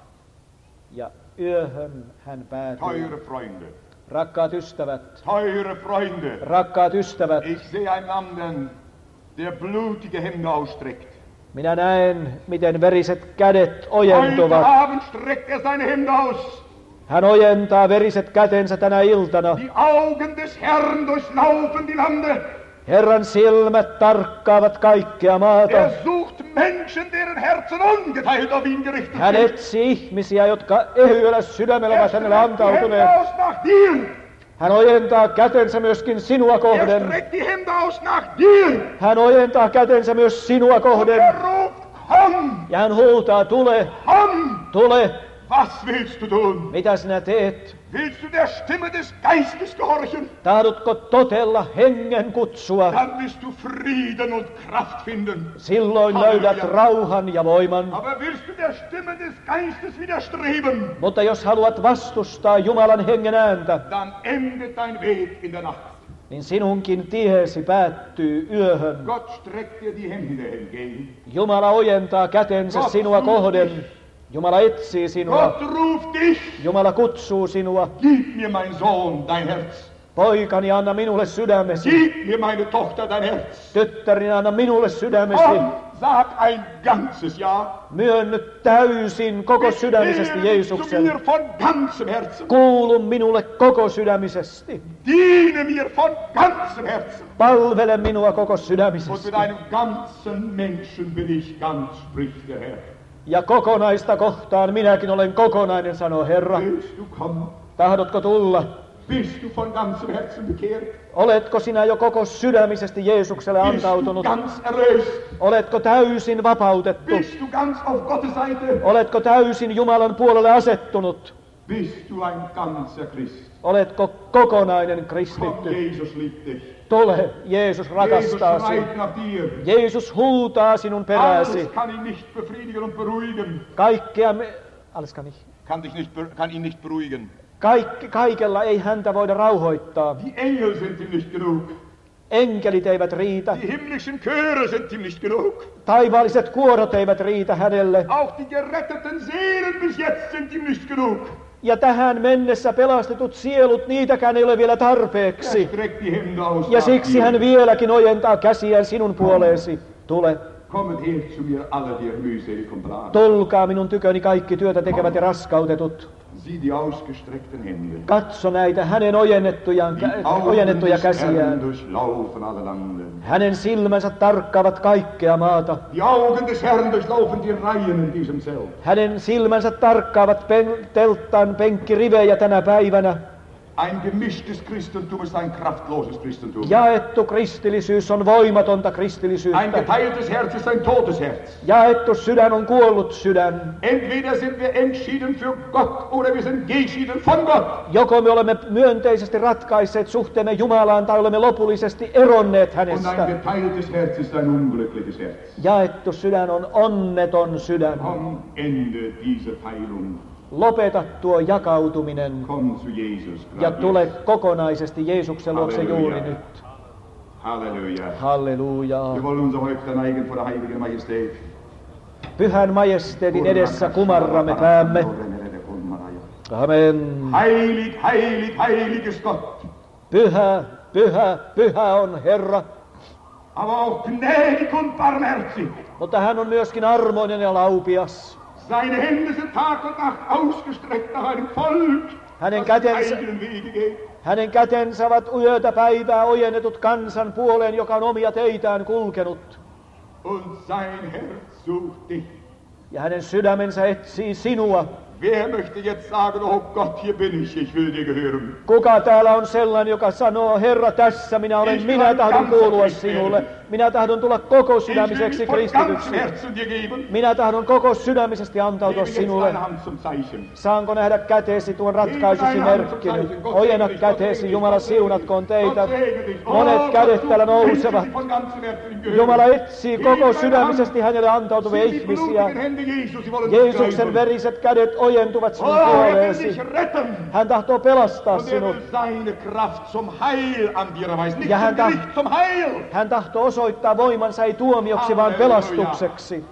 Ja yöhön hän päätyi. Teure Freunde, Rakkaat ystävät, teure Freunde, rakkaat ystävät, ich sehe einen anderen, der blutige Hände ausstreckt. minä näen, miten veriset kädet Heute ojentuvat. Abend streckt er seine Hände aus. Hän ojentaa veriset kätensä tänä iltana. Die Augen des Herrn durchlaufen die Lande. Herran silmät tarkkaavat kaikkea maata. Er sucht Menschen, deren Herzen ungeteilt auf ihn gerichtet Hän sind. etsii ihmisiä, jotka ehyellä sydämellä Er ovat hänelle streckt die Hände antautuneet. aus nach dir. Hän ojentaa kätensä myöskin sinua Er kohden. streckt die Hände aus nach dir. Hän ojentaa kätensä myös sinua Und kohden. er ruft, komm, Ja hän huutaa, tule, komm. tule. Was willst du tun? Mitä sinä teet? Willst du der Stimme des Geistes gehorchen? Tahdotko totella hengen kutsua? Dann wirst du Frieden und Kraft finden. Silloin löydät rauhan ja voiman. Aber willst du der Stimme des Geistes widerstreben, Mutta jos haluat vastustaa Jumalan hengen ääntä, dann endet dein Weg in der Nacht. niin sinunkin tiesi päättyy yöhön. Gott streckt dir die Hände entgegen. Jumala ojentaa kätensä sinua kohden. Jumala etsii sinua. Gott ruft dich. Jumala kutsuu sinua. Gib mir, mein Sohn, dein Herz. Poikani, anna minulle sydämesi. Gib mir, meine Tochter, dein Herz. Tyttäreni, anna minulle sydämesi. Komm, sag ein ganzes Ja. Myönny täysin koko sydämisesti Befehle zu Jeesuksen. mir von ganzem Herzen. Kuulu minulle koko sydämisesti. Diene mir von ganzem Herzen. Palvele minua koko Und sydämisesti. mit einem ganzen Menschen bin ich ganz, spricht der Herr. Ja kokonaista kohtaan minäkin olen kokonainen, sanoo Herra. Willst du kommen? Tahdotko tulla? Bist du von ganzem Herzen bekehrt? Oletko sinä jo koko sydämisesti Jeesukselle Bist du antautunut? ganz erlöst? Oletko täysin vapautettu? Bist du ganz auf Gottes Seite? Oletko täysin Jumalan puolelle asettunut? Bist du ein ganzer Christ? Oletko kokonainen Komm, kristitty? Jesus liebt dich. Tule, Jeesus Jesus rakastaasi. schreit nach dir. Jeesus huutaa sinun Alles peräsi. kann ihn nicht befriedigen und beruhigen. Kaikkea me... Alles kann ich. Kann, dich nicht, ber- kann ihn nicht beruhigen. Kaikki, kaikella ei häntä voida rauhoittaa. Die Engel sind ihm nicht genug. Enkelit eivät riitä. Die himmlischen Chöre sind ihm nicht genug. Taivaalliset kuorot eivät riitä hänelle. Auch die geretteten Seelen bis jetzt sind ihm nicht genug. Ja tähän mennessä pelastetut sielut, niitäkään ei ole vielä tarpeeksi. Ja siksi hän vieläkin ojentaa käsiään sinun puoleesi. Tule. Tulkaa minun tyköni kaikki työtä tekevät ja raskautetut. Katso näitä hänen ojennettuja, ojennettuja käsiään. Hänen silmänsä tarkkaavat kaikkea maata. Hänen silmänsä tarkkaavat pen- telttan penkkirivejä tänä päivänä. Ein gemischtes Christentum ist ein kraftloses Christentum. Jaettu kristillisyys on voimatonta kristillisyyttä. Ein geteiltes Herz ist ein totes Herz. Jaettu sydän on kuollut sydän. Entweder sind wir entschieden für Gott oder wir sind geschieden von Gott. Joko me olemme myönteisesti ratkaisseet suhteemme Jumalaan tai olemme lopullisesti eronneet hänestä. Und ein geteiltes Herz ist ein unglückliches Herz. Jaettu sydän on onneton sydän. Am Ende dieser Teilung. Lopeta tuo jakautuminen ja tule kokonaisesti Jeesuksen luokse juuri nyt. Halleluja. Halleluja. Wir wollen unser Häuptlein neigen vor der heiligen Majestät. Pyhän majesteetin edessä kumarramme päämme. Amen. Heilig, heilig, heilig ist Gott. Pyhä, pyhä, pyhä on Herra. Aber auch gnädig und barmherzig. Mutta hän on myöskin armoinen ja laupias. Seine Hände sind Tag und Nacht ausgestreckt nach einem Volk, hänen kätensä, hänen kätensä ovat yötä päivää ojennetut kansan puoleen, joka on omia teitään kulkenut. Und sein Herz sucht dich. Ja hänen sydämensä etsii sinua. Wer möchte jetzt sagen, oh Gott, hier bin ich, ich will dir gehören. Kuka täällä on sellainen, joka sanoo, Herra, tässä minä olen, ich minä tahdon kuulua sinulle. Minä tahdon tulla koko sydämiseksi kristityksi. Minä tahdon koko sydämisesti antautua sinulle. Saanko nähdä käteesi tuon ratkaisusi merkkin? Ojenna käteesi, Jumala siunatkoon teitä. Monet kädet täällä nousevat. Jumala etsii koko sydämisesti hänelle antautuvia ihmisiä. Jeesuksen veriset kädet ojentuvat sinun puoleesi. Hän tahtoo pelastaa sinut. Ja hän, taht- hän tahtoo osoittaa voimansa ei tuomioksi, vaan pelastukseksi.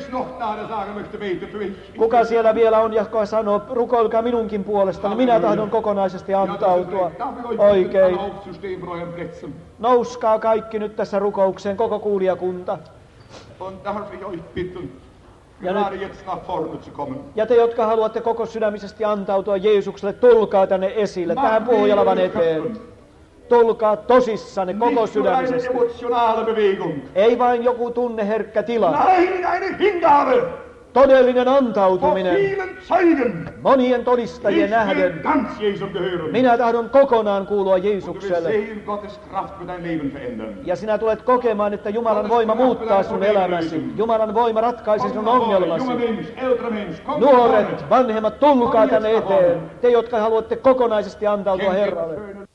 Kuka siellä vielä on, joka sanoo, rukoilkaa minunkin puolestani, minä tahdon kokonaisesti antautua. Oikein. Nouskaa kaikki nyt tässä rukoukseen, koko kuulijakunta. Ja, nyt, ja te, jotka haluatte koko sydämisesti antautua Jeesukselle, tulkaa tänne esille, tähän puhujalavan eteen. Tulkaa tosissanne koko sydämisesti. Ei vain joku tunneherkkä tila. Todellinen antautuminen. Monien todistajien nähden. Minä tahdon kokonaan kuulua Jeesukselle. Ja sinä tulet kokemaan, että Jumalan voima muuttaa sun elämäsi. Jumalan voima ratkaisee sun ongelmasi. Nuoret, vanhemmat, tulkaa tänne eteen. Te, jotka haluatte kokonaisesti antautua Herralle.